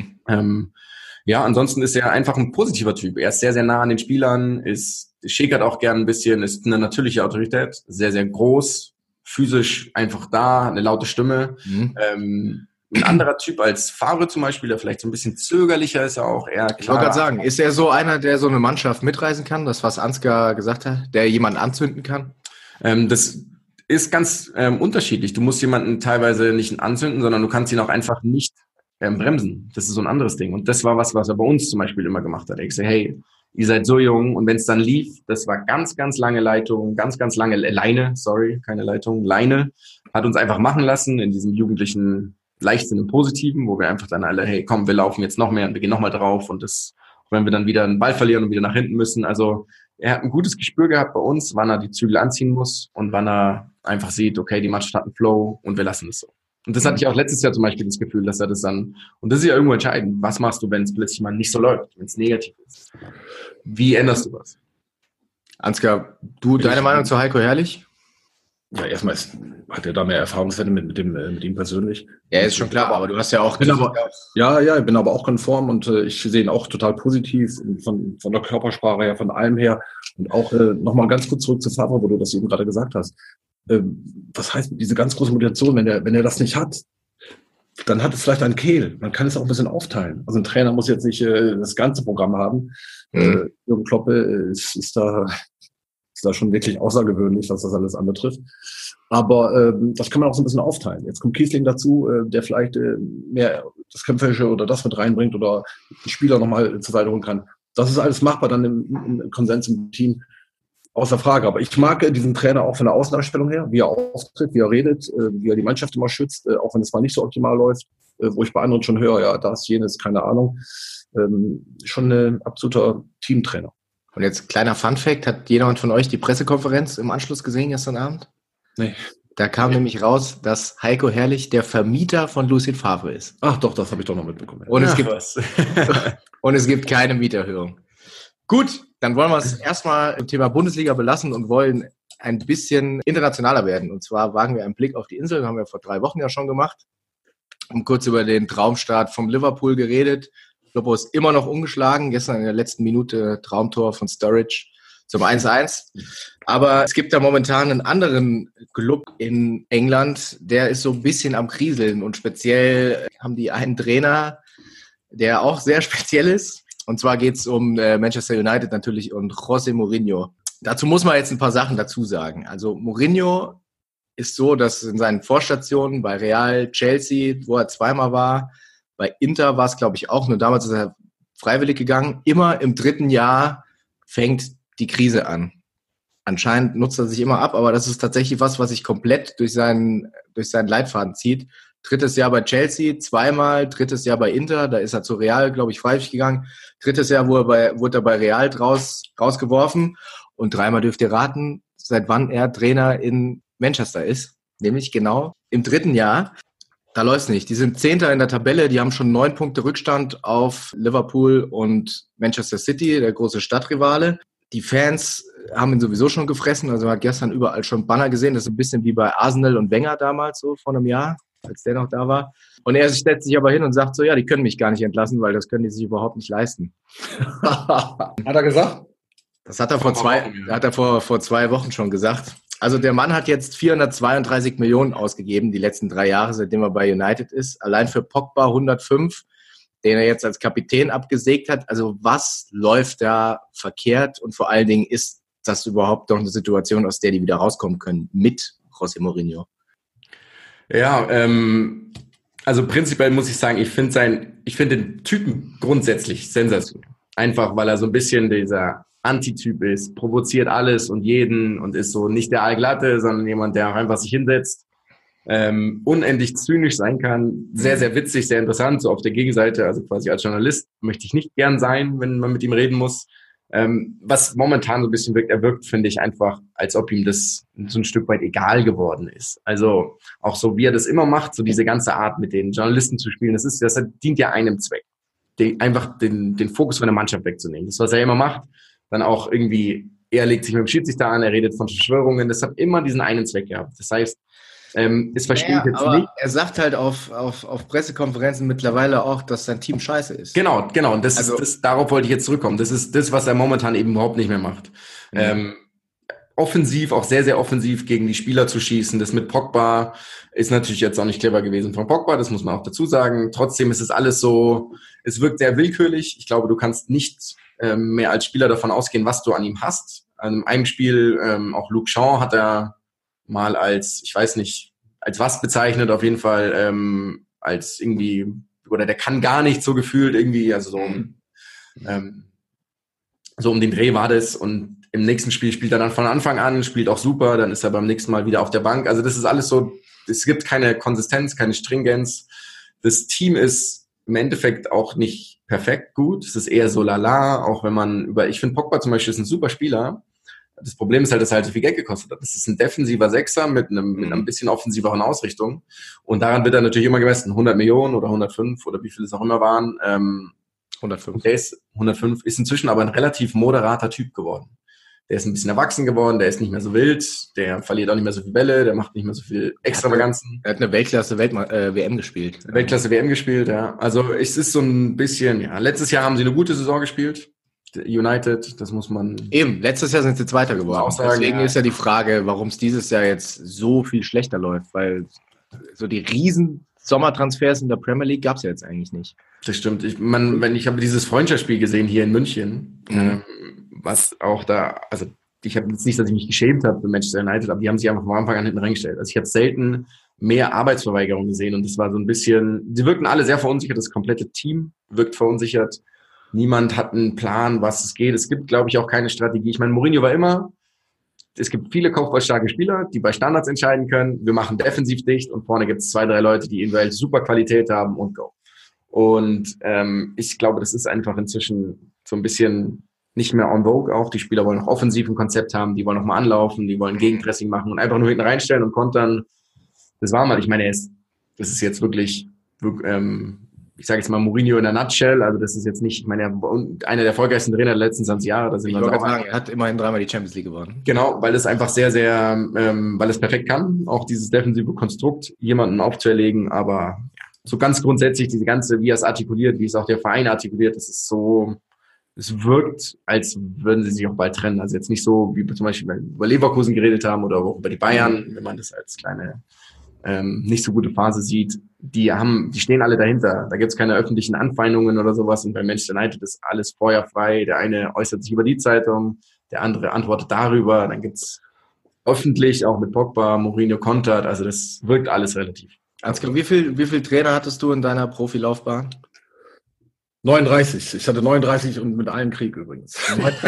Ansonsten ist er einfach ein positiver Typ. Er ist sehr, sehr nah an den Spielern, schäkert auch gern ein bisschen, ist eine natürliche Autorität, sehr, sehr groß, physisch einfach da, eine laute Stimme. Ein anderer Typ als Favre zum Beispiel, der vielleicht so ein bisschen zögerlicher ist, auch eher klar. Ich wollte gerade sagen, ist er so einer, der so eine Mannschaft mitreißen kann, das was Ansgar gesagt hat, der jemanden anzünden kann? Das ist ganz unterschiedlich. Du musst jemanden teilweise nicht anzünden, sondern du kannst ihn auch einfach nicht bremsen. Das ist so ein anderes Ding. Und das war was er bei uns zum Beispiel immer gemacht hat. Ich sage, hey, ihr seid so jung. Und wenn es dann lief, das war ganz, ganz lange Leitung, ganz, ganz lange Leine, keine Leitung, Leine, hat uns einfach machen lassen in diesem jugendlichen Leichtsinn im Positiven, wo wir einfach dann alle, hey, komm, wir laufen jetzt noch mehr und wir gehen nochmal drauf. Und das, wenn wir dann wieder einen Ball verlieren und wieder nach hinten müssen. Also er hat ein gutes Gespür gehabt bei uns, wann er die Zügel anziehen muss und wann er einfach sieht, okay, die Mannschaft hat einen Flow und wir lassen es so. Und das hatte ich auch letztes Jahr zum Beispiel das Gefühl, dass er das dann, und das ist ja irgendwo entscheidend, was machst du, wenn es plötzlich mal nicht so läuft, wenn es negativ ist? Wie änderst du was? Ansgar, deine Meinung zu Heiko Herrlich? Ja, erstmal hat er da mehr Erfahrungswerte mit ihm persönlich. Ja, ist schon klar, aber du hast ja auch... Ich bin aber auch konform und ich sehe ihn auch total positiv von der Körpersprache her, von allem her. Und auch nochmal ganz kurz zurück zu Favre, wo du das eben gerade gesagt hast. Was heißt diese ganz große Motivation, wenn er das nicht hat, dann hat es vielleicht einen Kehl. Man kann es auch ein bisschen aufteilen. Also ein Trainer muss jetzt nicht das ganze Programm haben. Jürgen Klopp ist da schon wirklich außergewöhnlich, was das alles anbetrifft. Aber das kann man auch so ein bisschen aufteilen. Jetzt kommt Kiesling dazu, der vielleicht mehr das Kämpferische oder das mit reinbringt oder die Spieler nochmal zur Seite holen kann. Das ist alles machbar dann im Konsens im Team. Außer Frage. Aber ich mag diesen Trainer auch von der Außendarstellung her, wie er auftritt, wie er redet, wie er die Mannschaft immer schützt, auch wenn es mal nicht so optimal läuft, wo ich bei anderen schon höre, ja, das, jenes, keine Ahnung. Schon ein absoluter Teamtrainer. Und jetzt kleiner Funfact, hat jemand von euch die Pressekonferenz im Anschluss gesehen gestern Abend? Nee. Da kam nämlich raus, dass Heiko Herrlich der Vermieter von Lucien Favre ist. Ach doch, das habe ich doch noch mitbekommen. Und es gibt keine Mieterhöhung. Gut, dann wollen wir es erstmal im Thema Bundesliga belassen und wollen ein bisschen internationaler werden. Und zwar wagen wir einen Blick auf die Insel, haben wir vor 3 Wochen ja schon gemacht. Haben kurz über den Traumstart vom Liverpool geredet. Lopo ist immer noch ungeschlagen. Gestern in der letzten Minute Traumtor von Sturridge zum 1-1. Aber es gibt da momentan einen anderen Club in England, der ist so ein bisschen am Kriseln. Und speziell haben die einen Trainer, der auch sehr speziell ist. Und zwar geht es um Manchester United natürlich und José Mourinho. Dazu muss man jetzt ein paar Sachen dazu sagen. Also Mourinho ist so, dass in seinen Vorstationen bei Real, Chelsea, wo er 2-mal war, bei Inter war es, glaube ich, auch, nur damals ist er freiwillig gegangen, immer im 3. Jahr fängt die Krise an. Anscheinend nutzt er sich immer ab, aber das ist tatsächlich was sich komplett durch seinen Leitfaden zieht. 3. Jahr bei Chelsea, 2-mal, 3. Jahr bei Inter, da ist er zu Real, glaube ich, freiwillig gegangen. 3. Jahr wurde er bei Real rausgeworfen und 3-mal dürft ihr raten, seit wann er Trainer in Manchester ist, nämlich genau im 3. Jahr. Da läuft's nicht. Die sind 10. in der Tabelle, die haben schon 9 Punkte Rückstand auf Liverpool und Manchester City, der große Stadtrivale. Die Fans haben ihn sowieso schon gefressen, also man hat gestern überall schon Banner gesehen, das ist ein bisschen wie bei Arsenal und Wenger damals, so vor einem Jahr, als der noch da war. Und er setzt sich aber hin und sagt so, ja, die können mich gar nicht entlassen, weil das können die sich überhaupt nicht leisten. Hat er gesagt? Das hat er vor 2 Wochen schon gesagt. Also der Mann hat jetzt 432 Millionen ausgegeben, die letzten 3 Jahre, seitdem er bei United ist. Allein für Pogba 105, den er jetzt als Kapitän abgesägt hat. Also was läuft da verkehrt? Und vor allen Dingen, ist das überhaupt doch eine Situation, aus der die wieder rauskommen können mit José Mourinho? Ja, also prinzipiell muss ich sagen, ich finde den Typen grundsätzlich sensationell. Einfach, weil er so ein bisschen dieser Antityp ist, provoziert alles und jeden und ist so nicht der Allglatte, sondern jemand, der auch einfach sich hinsetzt, unendlich zynisch sein kann, sehr, sehr witzig, sehr interessant, so auf der Gegenseite, also quasi als Journalist möchte ich nicht gern sein, wenn man mit ihm reden muss. Was momentan so ein bisschen wirkt, er wirkt, finde ich, einfach, als ob ihm das so ein Stück weit egal geworden ist. Also auch so, wie er das immer macht, so diese ganze Art mit den Journalisten zu spielen, das dient ja einem Zweck, einfach den Fokus von der Mannschaft wegzunehmen. Das, was er immer macht, dann auch irgendwie, er legt sich mit dem Schiedsrichter an, er redet von Verschwörungen, das hat immer diesen einen Zweck gehabt. Das heißt, es verstehe ich jetzt nicht. Er sagt halt auf Pressekonferenzen mittlerweile auch, dass sein Team scheiße ist. Genau. Und darauf wollte ich jetzt zurückkommen. Das ist das, was er momentan eben überhaupt nicht mehr macht. Mhm. Offensiv, auch sehr, sehr offensiv gegen die Spieler zu schießen. Das mit Pogba ist natürlich jetzt auch nicht clever gewesen von Pogba, das muss man auch dazu sagen. Trotzdem ist es alles so, es wirkt sehr willkürlich. Ich glaube, du kannst nicht mehr als Spieler davon ausgehen, was du an ihm hast. An einem Spiel, auch Luke Shaw hat er mal als, ich weiß nicht, als was bezeichnet, auf jeden Fall als irgendwie, oder der kann gar nicht so gefühlt irgendwie, also so um den Dreh war das, und im nächsten Spiel spielt er dann von Anfang an, spielt auch super, dann ist er beim nächsten Mal wieder auf der Bank. Also das ist alles so, es gibt keine Konsistenz, keine Stringenz. Das Team ist im Endeffekt auch nicht perfekt gut. Es ist eher so lala, auch wenn man ich finde Pogba zum Beispiel ist ein super Spieler. Das Problem ist halt, dass er halt so viel Geld gekostet hat. Das ist ein defensiver Sechser mit einer bisschen offensiveren Ausrichtung. Und daran wird er natürlich immer gemessen. 100 Millionen oder 105 oder wie viele es auch immer waren. 105. Der ist 105, ist inzwischen aber ein relativ moderater Typ geworden. der ist ein bisschen erwachsen geworden, der ist nicht mehr so wild, der verliert auch nicht mehr so viele Bälle, der macht nicht mehr so viel Extravaganzen. Er hat eine Weltklasse-WM gespielt. Weltklasse-WM gespielt, ja. Also es ist so ein bisschen, ja, letztes Jahr haben sie eine gute Saison gespielt. United, das muss man... Eben, letztes Jahr sind sie Zweiter geworden. Deswegen ist ja die Frage, warum es dieses Jahr jetzt so viel schlechter läuft, weil so die riesen Sommertransfers in der Premier League gab es ja jetzt eigentlich nicht. Das stimmt. Ich habe dieses Freundschaftsspiel gesehen hier in München, was auch da, also ich habe jetzt nicht, dass ich mich geschämt habe für Manchester United, aber die haben sich einfach von Anfang an hinten reingestellt. Also ich habe selten mehr Arbeitsverweigerung gesehen und das war so ein bisschen, die wirkten alle sehr verunsichert, das komplette Team wirkt verunsichert. Niemand hat einen Plan, was es geht. Es gibt, glaube ich, auch keine Strategie. Ich meine, Mourinho war immer, es gibt viele kopfballstarke Spieler, die bei Standards entscheiden können. Wir machen defensiv dicht und vorne gibt es 2, 3 Leute, die individuell super Qualität haben und go. Und ich glaube, das ist einfach inzwischen so ein bisschen nicht mehr en vogue auch. Die Spieler wollen noch offensiv ein Konzept haben, die wollen noch mal anlaufen, die wollen Gegenpressing machen und einfach nur hinten reinstellen und kontern. Das war mal, ich meine, das ist jetzt wirklich ich sage jetzt mal Mourinho in der Nutshell, also das ist jetzt nicht, ich meine, einer der erfolgreichsten Trainer der letzten 20 Jahre. Da sind wir auch sagen, er hat immerhin 3-mal die Champions League gewonnen. Genau, weil es einfach sehr, sehr, weil es perfekt kann, auch dieses defensive Konstrukt jemanden aufzuerlegen, aber ja, so ganz grundsätzlich diese ganze, wie er es artikuliert, wie es auch der Verein artikuliert, das ist so, es wirkt, als würden sie sich auch bald trennen. Also jetzt nicht so, wie wir zum Beispiel über Leverkusen geredet haben oder auch über die Bayern, wenn man das als kleine nicht so gute Phase sieht, die stehen alle dahinter. Da gibt es keine öffentlichen Anfeindungen oder sowas. Und bei Manchester United ist alles feuerfrei. Der eine äußert sich über die Zeitung, der andere antwortet darüber. Dann gibt's öffentlich, auch mit Pogba, Mourinho kontert. Also das wirkt alles relativ. Ansgar, wie viel Trainer hattest du in deiner Profilaufbahn? 39. Ich hatte 39 und mit allem Krieg übrigens.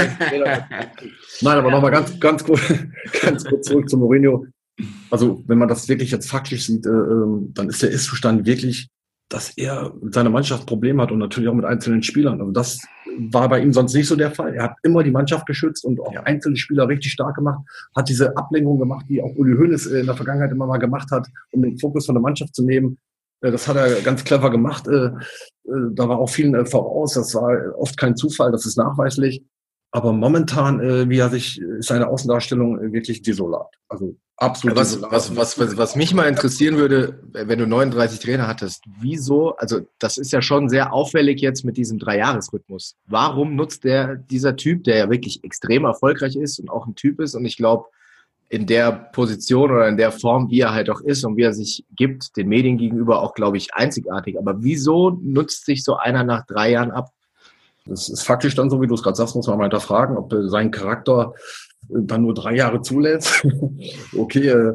Nein, aber nochmal ganz kurz zurück zu Mourinho. Also, wenn man das wirklich jetzt faktisch sieht, dann ist der Ist-Zustand wirklich, dass er mit seiner Mannschaft Probleme hat und natürlich auch mit einzelnen Spielern. Also das war bei ihm sonst nicht so der Fall. Er hat immer die Mannschaft geschützt und auch einzelne Spieler richtig stark gemacht, hat diese Ablenkung gemacht, die auch Uli Hoeneß in der Vergangenheit immer mal gemacht hat, um den Fokus von der Mannschaft zu nehmen. Das hat er ganz clever gemacht. Da war auch vielen voraus. Das war oft kein Zufall, das ist nachweislich. Aber momentan, ist seine Außendarstellung wirklich desolat. Also absolut desolat. Was mich mal interessieren würde, wenn du 39 Trainer hattest, wieso, also das ist ja schon sehr auffällig jetzt mit diesem 3-Jahres-Rhythmus. Warum nutzt dieser Typ, der ja wirklich extrem erfolgreich ist und auch ein Typ ist und ich glaube, in der Position oder in der Form, wie er halt auch ist und wie er sich gibt, den Medien gegenüber auch, glaube ich, einzigartig. Aber wieso nutzt sich so einer nach 3 Jahren ab? Das ist faktisch dann so, wie du es gerade sagst, muss man mal hinterfragen, ob sein Charakter dann nur 3 Jahre zulässt. Okay,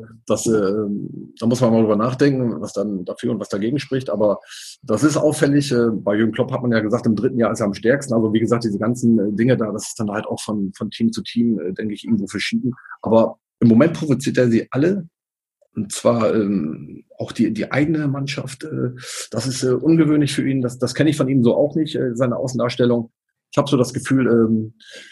da muss man mal drüber nachdenken, was dann dafür und was dagegen spricht. Aber das ist auffällig. Bei Jürgen Klopp hat man ja gesagt, im 3. Jahr ist er am stärksten. Also wie gesagt, diese ganzen Dinge da, das ist dann halt auch von Team zu Team, denke ich, irgendwo verschieden. Aber im Moment provoziert er sie alle. Und zwar auch die eigene Mannschaft. Das ist ungewöhnlich für ihn. Das kenne ich von ihm so auch nicht, seine Außendarstellung. Ich habe so das Gefühl,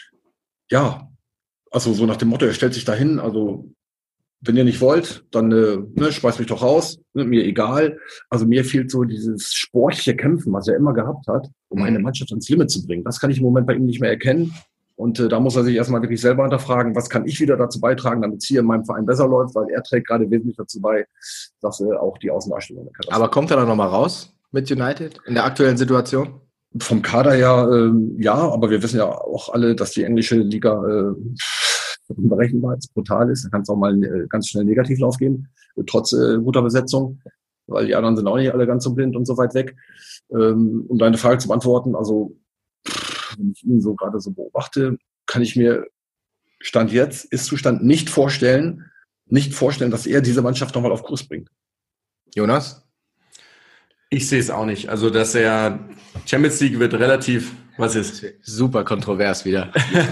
also so nach dem Motto, er stellt sich dahin, also wenn ihr nicht wollt, dann schmeißt mich doch raus, mir egal. Also mir fehlt so dieses sportliche Kämpfen, was er immer gehabt hat, um eine Mannschaft ans Limit zu bringen. Das kann ich im Moment bei ihm nicht mehr erkennen. Und da muss er sich erstmal wirklich selber hinterfragen, was kann ich wieder dazu beitragen, damit es hier in meinem Verein besser läuft, weil er trägt gerade wesentlich dazu bei, dass auch die Außendarstellung der Katastrophe. Aber kommt er dann nochmal raus mit United in der aktuellen Situation? Vom Kader her, ja, aber wir wissen ja auch alle, dass die englische Liga unberechenbar ist, brutal ist. Da kann es auch mal ganz schnell Negativlauf geben, trotz guter Besetzung, weil die anderen sind auch nicht alle ganz so blind und so weit weg. Um deine Frage zu beantworten, also wenn ich ihn so gerade so beobachte, kann ich mir Stand jetzt, Ist-Zustand nicht vorstellen, dass er diese Mannschaft nochmal auf Kurs bringt. Jonas? Ich sehe es auch nicht. Also, dass er Champions League wird relativ, was ist? Super kontrovers wieder.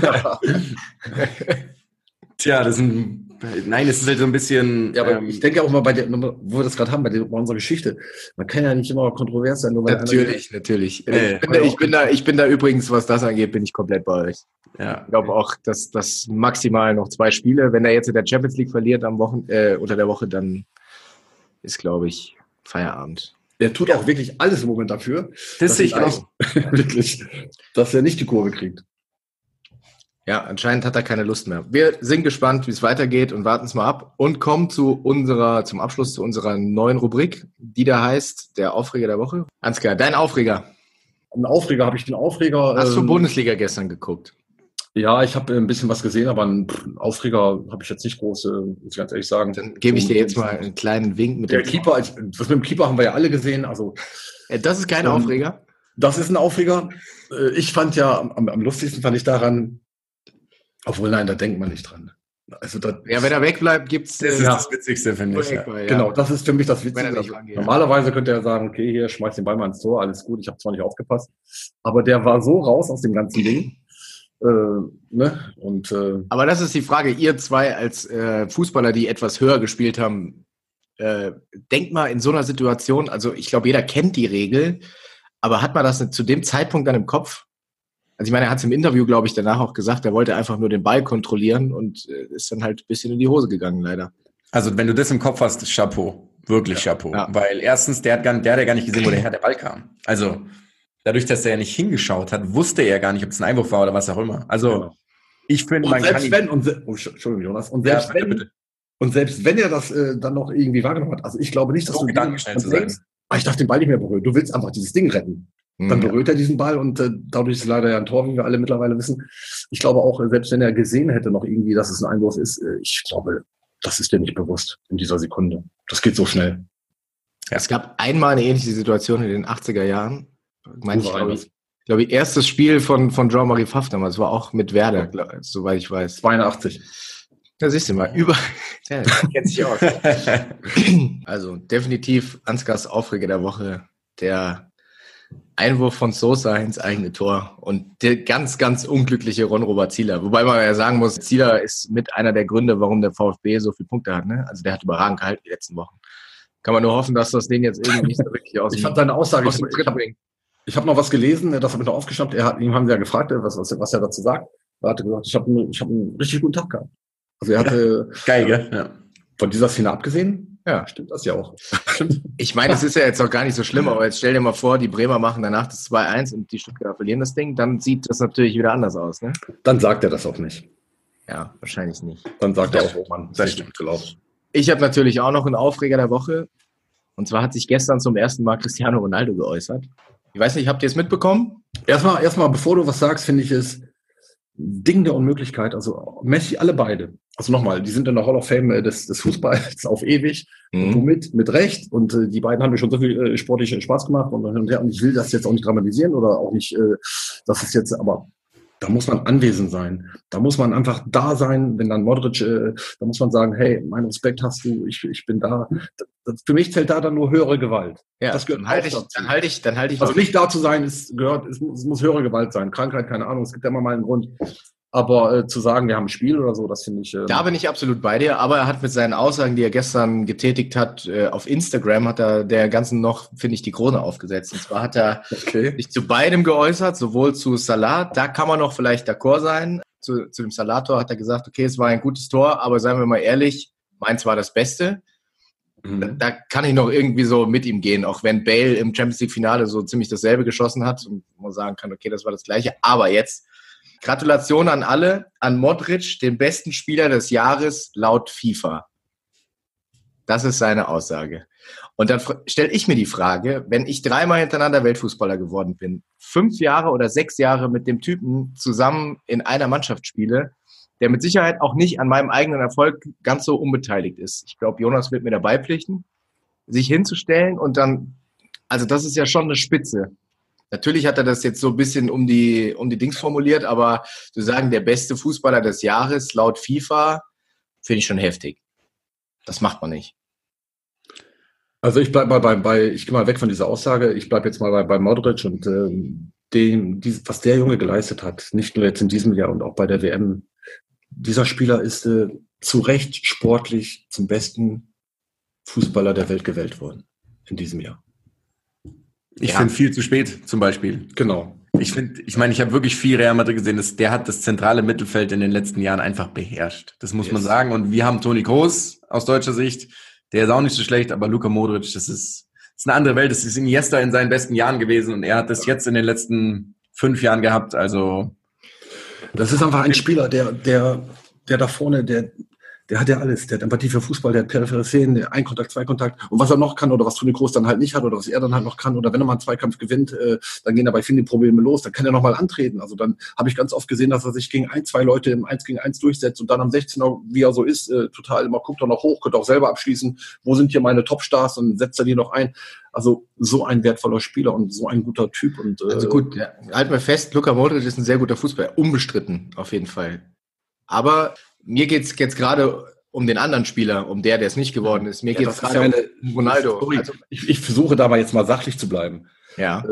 Tja, es ist halt so ein bisschen... Ja, aber ich denke auch mal wo wir das gerade haben, bei unserer Geschichte, man kann ja nicht immer kontrovers sein. Nur weil natürlich. Ich bin da übrigens, was das angeht, bin ich komplett bei euch. Ja. Ich glaube auch, dass das maximal noch 2 Spiele, wenn er jetzt in der Champions League verliert unter der Woche, dann ist, glaube ich, Feierabend. Der tut auch wirklich alles im Moment dafür, das sehe ich auch. Wirklich, dass er nicht die Kurve kriegt. Ja, anscheinend hat er keine Lust mehr. Wir sind gespannt, wie es weitergeht und warten es mal ab und kommen zum Abschluss zu unserer neuen Rubrik, die da heißt, der Aufreger der Woche. Ansgar, dein Aufreger. Ein Aufreger, habe ich den Aufreger. Hast du Bundesliga gestern geguckt? Ja, ich habe ein bisschen was gesehen, aber einen Aufreger habe ich jetzt nicht groß, muss ich ganz ehrlich sagen. Dann gebe ich dir jetzt mal einen kleinen Wink mit der Keeper. Das mit dem Keeper haben wir ja alle gesehen. Also das ist kein Aufreger? Das ist ein Aufreger. Ich fand ja, am lustigsten fand ich daran, obwohl, nein, da denkt man nicht dran. Also ja, wenn er wegbleibt, gibt's... Das ist das Witzigste, finde ich. Ja. Genau, das ist für mich das Witzigste. Also, normalerweise könnte er sagen, okay, hier, schmeiß den Ball mal ins Tor, alles gut, ich habe zwar nicht aufgepasst. Aber der war so raus aus dem ganzen Ding. Ne? Aber das ist die Frage, ihr zwei als Fußballer, die etwas höher gespielt haben, denkt mal in so einer Situation, also ich glaube, jeder kennt die Regel, aber hat man das zu dem Zeitpunkt dann im Kopf? Also ich meine, er hat es im Interview, glaube ich, danach auch gesagt, er wollte einfach nur den Ball kontrollieren und ist dann halt ein bisschen in die Hose gegangen, leider. Also wenn du das im Kopf hast, Chapeau. Wirklich Chapeau. Ja. Weil erstens, der hat ja gar nicht gesehen, woher der Ball kam. Also dadurch, dass er ja nicht hingeschaut hat, wusste er gar nicht, ob es ein Einwurf war oder was auch immer. Also genau. Ich finde, man kann... Entschuldigung, Jonas. Und selbst wenn er das dann noch irgendwie wahrgenommen hat, also ich glaube nicht, dass du gedankenschnell zu sein. Ich darf den Ball nicht mehr berühren. Du willst einfach dieses Ding retten. Dann berührt er diesen Ball und dadurch ist leider ja ein Tor, wie wir alle mittlerweile wissen. Ich glaube auch, selbst wenn er gesehen hätte noch irgendwie, dass es ein Einwurf ist, ich glaube, das ist dir nicht bewusst in dieser Sekunde. Das geht so schnell. Ja. Es gab einmal eine ähnliche Situation in den 80er Jahren. Ich glaube, erstes Spiel von Jean-Marie Pfaff damals war auch mit Werder, soweit ich weiß. 82. Da siehst du mal, der kennt sich aus. Also definitiv Ansgars Aufreger der Woche, der Einwurf von Sosa ins eigene Tor und der ganz, ganz unglückliche Ron-Robert Zieler. Wobei man ja sagen muss, Zieler ist mit einer der Gründe, warum der VfB so viele Punkte hat. Ne? Also der hat überragend gehalten die letzten Wochen. Kann man nur hoffen, dass das Ding jetzt irgendwie nicht so wirklich aus Ich fand seine Aussage, ich habe noch was gelesen, das habe ich noch aufgeschnappt. Ihm haben sie ja gefragt, was er dazu sagt. Er hatte gesagt, ich hab einen richtig guten Tag gehabt. Also er hatte geil, gell? Ja. Von dieser Szene abgesehen, ja, stimmt das ja auch. Ich meine, es ist ja jetzt auch gar nicht so schlimm, aber jetzt stell dir mal vor, die Bremer machen danach das 2-1 und die Stuttgarter verlieren das Ding, dann sieht das natürlich wieder anders aus, ne? Dann sagt er das auch nicht. Ja, wahrscheinlich nicht. Dann sagt er auch, oh Mann, das stimmt gelaufen. Ich habe natürlich auch noch einen Aufreger der Woche. Und zwar hat sich gestern zum ersten Mal Cristiano Ronaldo geäußert. Ich weiß nicht, habt ihr es mitbekommen? Erstmal, bevor du was sagst, finde ich es Ding der Unmöglichkeit. Also Messi, alle beide. Also nochmal, die sind in der Hall of Fame des Fußballs auf ewig. Und womit? Mit Recht. Und die beiden haben mir schon so viel sportlichen Spaß gemacht. Und ich will das jetzt auch nicht dramatisieren oder auch nicht, das ist jetzt, aber da muss man anwesend sein. Da muss man einfach da sein, wenn dann Modric, da muss man sagen, hey, meinen Respekt hast du, ich bin da. Für mich zählt da dann nur höhere Gewalt. Ja, das gehört dann halte ich. Also nicht da zu sein, es muss höhere Gewalt sein. Krankheit, keine Ahnung, es gibt ja immer mal einen Grund. Aber zu sagen, wir haben ein Spiel oder so, das finde ich... Da bin ich absolut bei dir, aber er hat mit seinen Aussagen, die er gestern getätigt hat, auf Instagram hat er der ganzen noch, finde ich, die Krone aufgesetzt. Und zwar hat er sich zu beidem geäußert, sowohl zu Salah, da kann man noch vielleicht d'accord sein. Zu dem Salah-Tor hat er gesagt, okay, es war ein gutes Tor, aber seien wir mal ehrlich, meins war das Beste. Da kann ich noch irgendwie so mit ihm gehen, auch wenn Bale im Champions-League-Finale so ziemlich dasselbe geschossen hat und man sagen kann, okay, das war das Gleiche. Aber jetzt Gratulation an alle, an Modric, den besten Spieler des Jahres laut FIFA. Das ist seine Aussage. Und dann stelle ich mir die Frage, wenn ich 3-mal hintereinander Weltfußballer geworden bin, 5 Jahre oder 6 Jahre mit dem Typen zusammen in einer Mannschaft spiele, der mit Sicherheit auch nicht an meinem eigenen Erfolg ganz so unbeteiligt ist. Ich glaube, Jonas wird mir dabei pflichten, sich hinzustellen und dann, also das ist ja schon eine Spitze. Natürlich hat er das jetzt so ein bisschen um die Dings formuliert, aber zu sagen, der beste Fußballer des Jahres laut FIFA, finde ich schon heftig. Das macht man nicht. Also ich bleib mal ich gehe mal weg von dieser Aussage, ich bleibe jetzt mal bei Modric und was der Junge geleistet hat, nicht nur jetzt in diesem Jahr und auch bei der WM. Dieser Spieler ist zu Recht sportlich zum besten Fußballer der Welt gewählt worden in diesem Jahr. Ich finde viel zu spät, zum Beispiel. Genau. Ich habe wirklich viel Real Madrid gesehen, der hat das zentrale Mittelfeld in den letzten Jahren einfach beherrscht. Das muss man sagen. Und wir haben Toni Kroos aus deutscher Sicht, der ist auch nicht so schlecht, aber Luka Modric, das ist eine andere Welt. Das ist Iniesta in seinen besten Jahren gewesen und er hat das jetzt in den letzten 5 Jahren gehabt. Also Das ist einfach ein Spieler, der da vorne, der hat ja alles. Der hat Empathie für Fußball, der hat periphere Szenen, der Ein-Kontakt, Zwei-Kontakt. Und was er noch kann oder was Toni Kroos dann halt nicht hat oder was er dann halt noch kann oder wenn er mal einen Zweikampf gewinnt, dann gehen dabei viele Probleme los. Dann kann er nochmal antreten. Also dann habe ich ganz oft gesehen, dass er sich gegen 2 Leute im 1 gegen 1 durchsetzt und dann am 16er, wie er so ist, total immer guckt er noch hoch, könnte auch selber abschließen. Wo sind hier meine Topstars? Und setzt er die noch ein. Also so ein wertvoller Spieler und so ein guter Typ. Und, also gut, ja, halten wir fest, Luka Modric ist ein sehr guter Fußballer. Unbestritten, auf jeden Fall. Aber mir geht's jetzt gerade um den anderen Spieler, um der es nicht geworden ist. Mir geht's gerade um Ronaldo. Also, ich versuche da mal jetzt mal sachlich zu bleiben. Ja.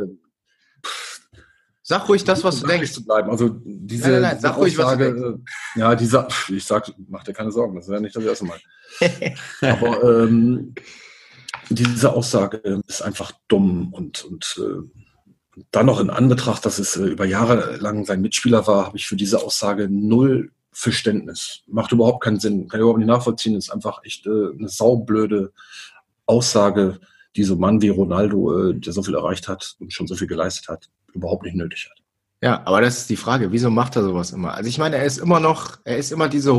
Sag ruhig das, was du denkst. Zu bleiben. Also diese, nein, sag ruhig, Aussage, was du denkst. Mach dir keine Sorgen, das ist ja nicht das erste Mal. Aber diese Aussage ist einfach dumm und dann noch in Anbetracht, dass es über Jahre lang sein Mitspieler war, habe ich für diese Aussage null Verständnis. Macht überhaupt keinen Sinn. Kann ich überhaupt nicht nachvollziehen. Ist einfach echt eine saublöde Aussage, die so ein Mann wie Ronaldo, der so viel erreicht hat und schon so viel geleistet hat, überhaupt nicht nötig hat. Ja, aber das ist die Frage. Wieso macht er sowas immer? Also ich meine, er ist immer diese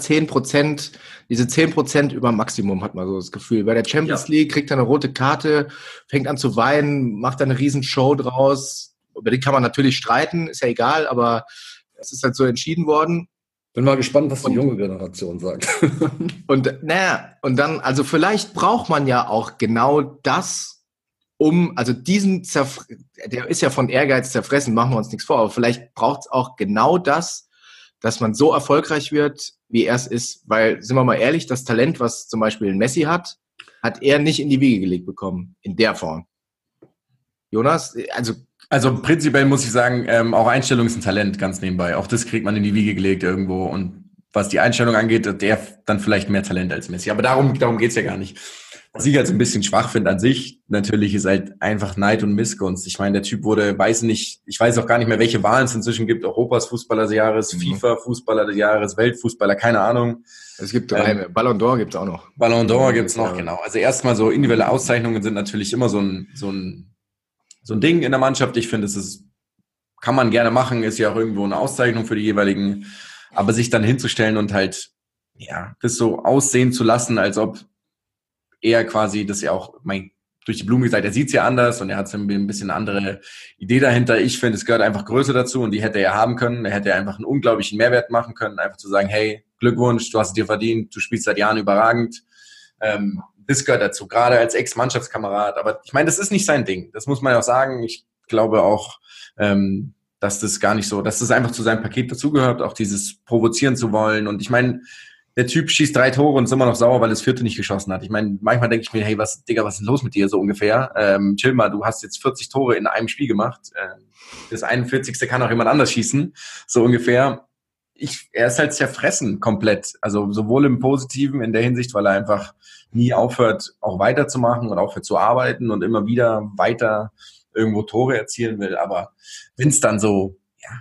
110%, diese 10% über Maximum, hat man so das Gefühl. Bei der Champions League kriegt er eine rote Karte, fängt an zu weinen, macht da eine riesen Show draus. Über die kann man natürlich streiten, ist ja egal, aber es ist halt so entschieden worden. Bin mal gespannt, was die junge Generation sagt. Und dann, also vielleicht braucht man ja auch genau das, also der ist ja von Ehrgeiz zerfressen, machen wir uns nichts vor, aber vielleicht braucht es auch genau das, dass man so erfolgreich wird, wie er es ist, weil, sind wir mal ehrlich, das Talent, was zum Beispiel ein Messi hat er nicht in die Wiege gelegt bekommen, in der Form. Jonas, also prinzipiell muss ich sagen, auch Einstellung ist ein Talent, ganz nebenbei. Auch das kriegt man in die Wiege gelegt irgendwo. Und was die Einstellung angeht, der dann vielleicht mehr Talent als Messi. Aber darum geht's ja gar nicht. Was ich halt so ein bisschen schwach finde an sich, natürlich ist halt einfach Neid und Missgunst. Ich meine, der Typ ich weiß auch gar nicht mehr, welche Wahlen es inzwischen gibt. Europas Fußballer des Jahres, FIFA Fußballer des Jahres, Weltfußballer, keine Ahnung. Es gibt 3, Ballon d'Or gibt's auch noch. Ballon d'Or gibt's noch, genau. Also erstmal so individuelle Auszeichnungen sind natürlich immer so ein Ding in der Mannschaft. Ich finde, kann man gerne machen, ist ja auch irgendwo eine Auszeichnung für die jeweiligen, aber sich dann hinzustellen und halt, ja, das so aussehen zu lassen, als ob er quasi, das ja auch, durch die Blume gesagt, er sieht's ja anders und er hat ein bisschen eine andere Idee dahinter. Ich finde, es gehört einfach Größe dazu und die hätte er haben können. Er hätte einfach einen unglaublichen Mehrwert machen können, einfach zu sagen, hey, Glückwunsch, du hast es dir verdient, du spielst seit Jahren überragend. Das gehört dazu, gerade als Ex-Mannschaftskamerad. Aber ich meine, das ist nicht sein Ding. Das muss man ja auch sagen. Ich glaube auch, dass das gar nicht so, dass das einfach zu seinem Paket dazugehört, auch dieses provozieren zu wollen. Und ich meine, der Typ schießt 3 Tore und ist immer noch sauer, weil das 4. nicht geschossen hat. Ich meine, manchmal denke ich mir, hey, was ist denn los mit dir so ungefähr? Chill mal, du hast jetzt 40 Tore in einem Spiel gemacht. Das 41. kann auch jemand anders schießen, so ungefähr. Er ist halt zerfressen komplett. Also sowohl im Positiven in der Hinsicht, weil er einfach nie aufhört, auch weiterzumachen und aufhört zu arbeiten und immer wieder weiter irgendwo Tore erzielen will. Aber wenn es dann so,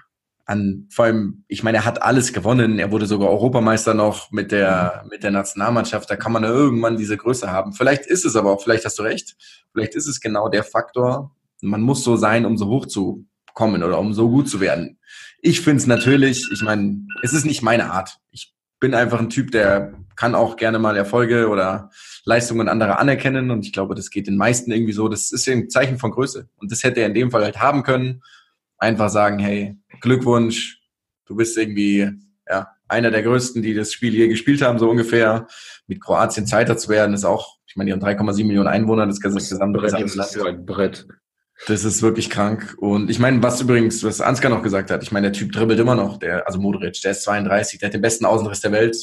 vor allem, ich meine, er hat alles gewonnen. Er wurde sogar Europameister noch mit der Nationalmannschaft. Da kann man ja irgendwann diese Größe haben. Vielleicht ist es aber auch, vielleicht hast du recht, vielleicht ist es genau der Faktor, man muss so sein, um so hoch zu kommen oder um so gut zu werden. Ich finde es natürlich, ich meine, es ist nicht meine Art. Ich bin einfach ein Typ, der kann auch gerne mal Erfolge oder Leistungen anderer anerkennen und ich glaube, das geht den meisten irgendwie so. Das ist ein Zeichen von Größe und das hätte er in dem Fall halt haben können. Einfach sagen, hey, Glückwunsch, du bist irgendwie einer der Größten, die das Spiel je gespielt haben, so ungefähr. Mit Kroatien Zweiter zu werden, ist auch, ich meine, die haben 3,7 Millionen Einwohner, das gesamte Brett. Das ist wirklich krank. Und ich meine, was Ansgar noch gesagt hat, ich meine, der Typ dribbelt immer noch, also Modric, der ist 32, der hat den besten Außenriss der Welt.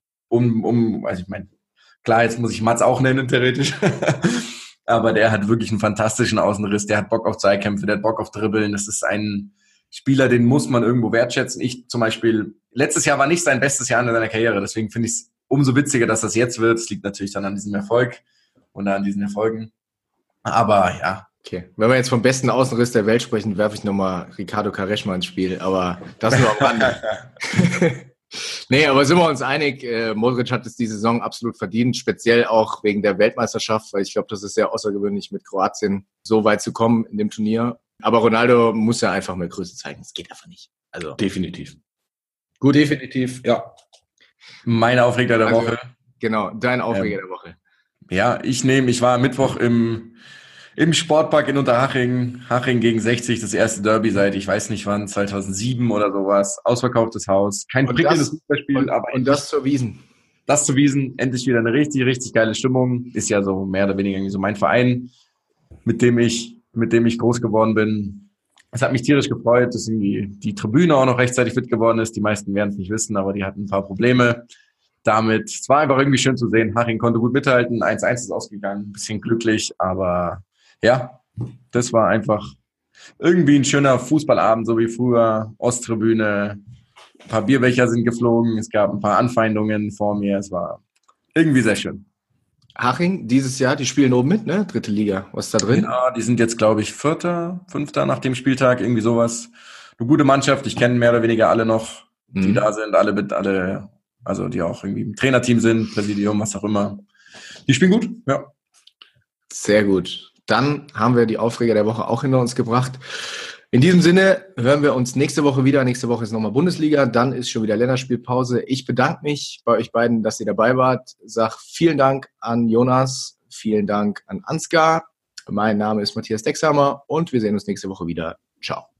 Also ich meine, klar, jetzt muss ich Mats auch nennen, theoretisch. Aber der hat wirklich einen fantastischen Außenriss, der hat Bock auf Zweikämpfe, der hat Bock auf Dribbeln. Das ist ein Spieler, den muss man irgendwo wertschätzen. Ich zum Beispiel, letztes Jahr war nicht sein bestes Jahr in seiner Karriere, deswegen finde ich es umso witziger, dass das jetzt wird. Es liegt natürlich dann an diesem Erfolg und an diesen Erfolgen. Aber ja. Okay, wenn wir jetzt vom besten Außenriss der Welt sprechen, werfe ich nochmal Ricardo Quaresma ins Spiel, aber das nur am Rande. Nee, aber sind wir uns einig, Modric hat es die Saison absolut verdient, speziell auch wegen der Weltmeisterschaft, weil ich glaube, das ist sehr außergewöhnlich, mit Kroatien so weit zu kommen in dem Turnier. Aber Ronaldo muss ja einfach mehr Größe zeigen, das geht einfach nicht. Also definitiv. Gut. Definitiv, ja. Meine Aufreger der Woche. Genau, dein Aufreger der Woche. Ja, ich war Mittwoch im Sportpark in Unterhaching. Haching gegen 60, das erste Derby seit, ich weiß nicht wann, 2007 oder sowas. Ausverkauftes Haus. Kein prickelndes Fußballspiel, aber und das zur Wiesn. Das zu Wiesn, endlich wieder eine richtig, richtig geile Stimmung. Ist ja so mehr oder weniger irgendwie so mein Verein, mit dem ich groß geworden bin. Es hat mich tierisch gefreut, dass irgendwie die Tribüne auch noch rechtzeitig fit geworden ist. Die meisten werden es nicht wissen, aber die hatten ein paar Probleme damit. Es war einfach irgendwie schön zu sehen. Haching konnte gut mithalten. 1-1 ist ausgegangen. Ein bisschen glücklich, aber ja, das war einfach irgendwie ein schöner Fußballabend, so wie früher. Osttribüne, ein paar Bierbecher sind geflogen. Es gab ein paar Anfeindungen vor mir. Es war irgendwie sehr schön. Haching, dieses Jahr, die spielen oben mit, ne? 3. Liga. Was ist da drin? Ja, die sind jetzt, glaube ich, 4., 5. nach dem Spieltag, irgendwie sowas. Eine gute Mannschaft. Ich kenne mehr oder weniger alle noch, die da sind. Alle, also die auch irgendwie im Trainerteam sind, Präsidium, was auch immer. Die spielen gut, ja. Sehr gut. Dann haben wir die Aufreger der Woche auch hinter uns gebracht. In diesem Sinne hören wir uns nächste Woche wieder. Nächste Woche ist nochmal Bundesliga, dann ist schon wieder Länderspielpause. Ich bedanke mich bei euch beiden, dass ihr dabei wart. Sag vielen Dank an Jonas, vielen Dank an Ansgar. Mein Name ist Matthias Dexhammer und wir sehen uns nächste Woche wieder. Ciao.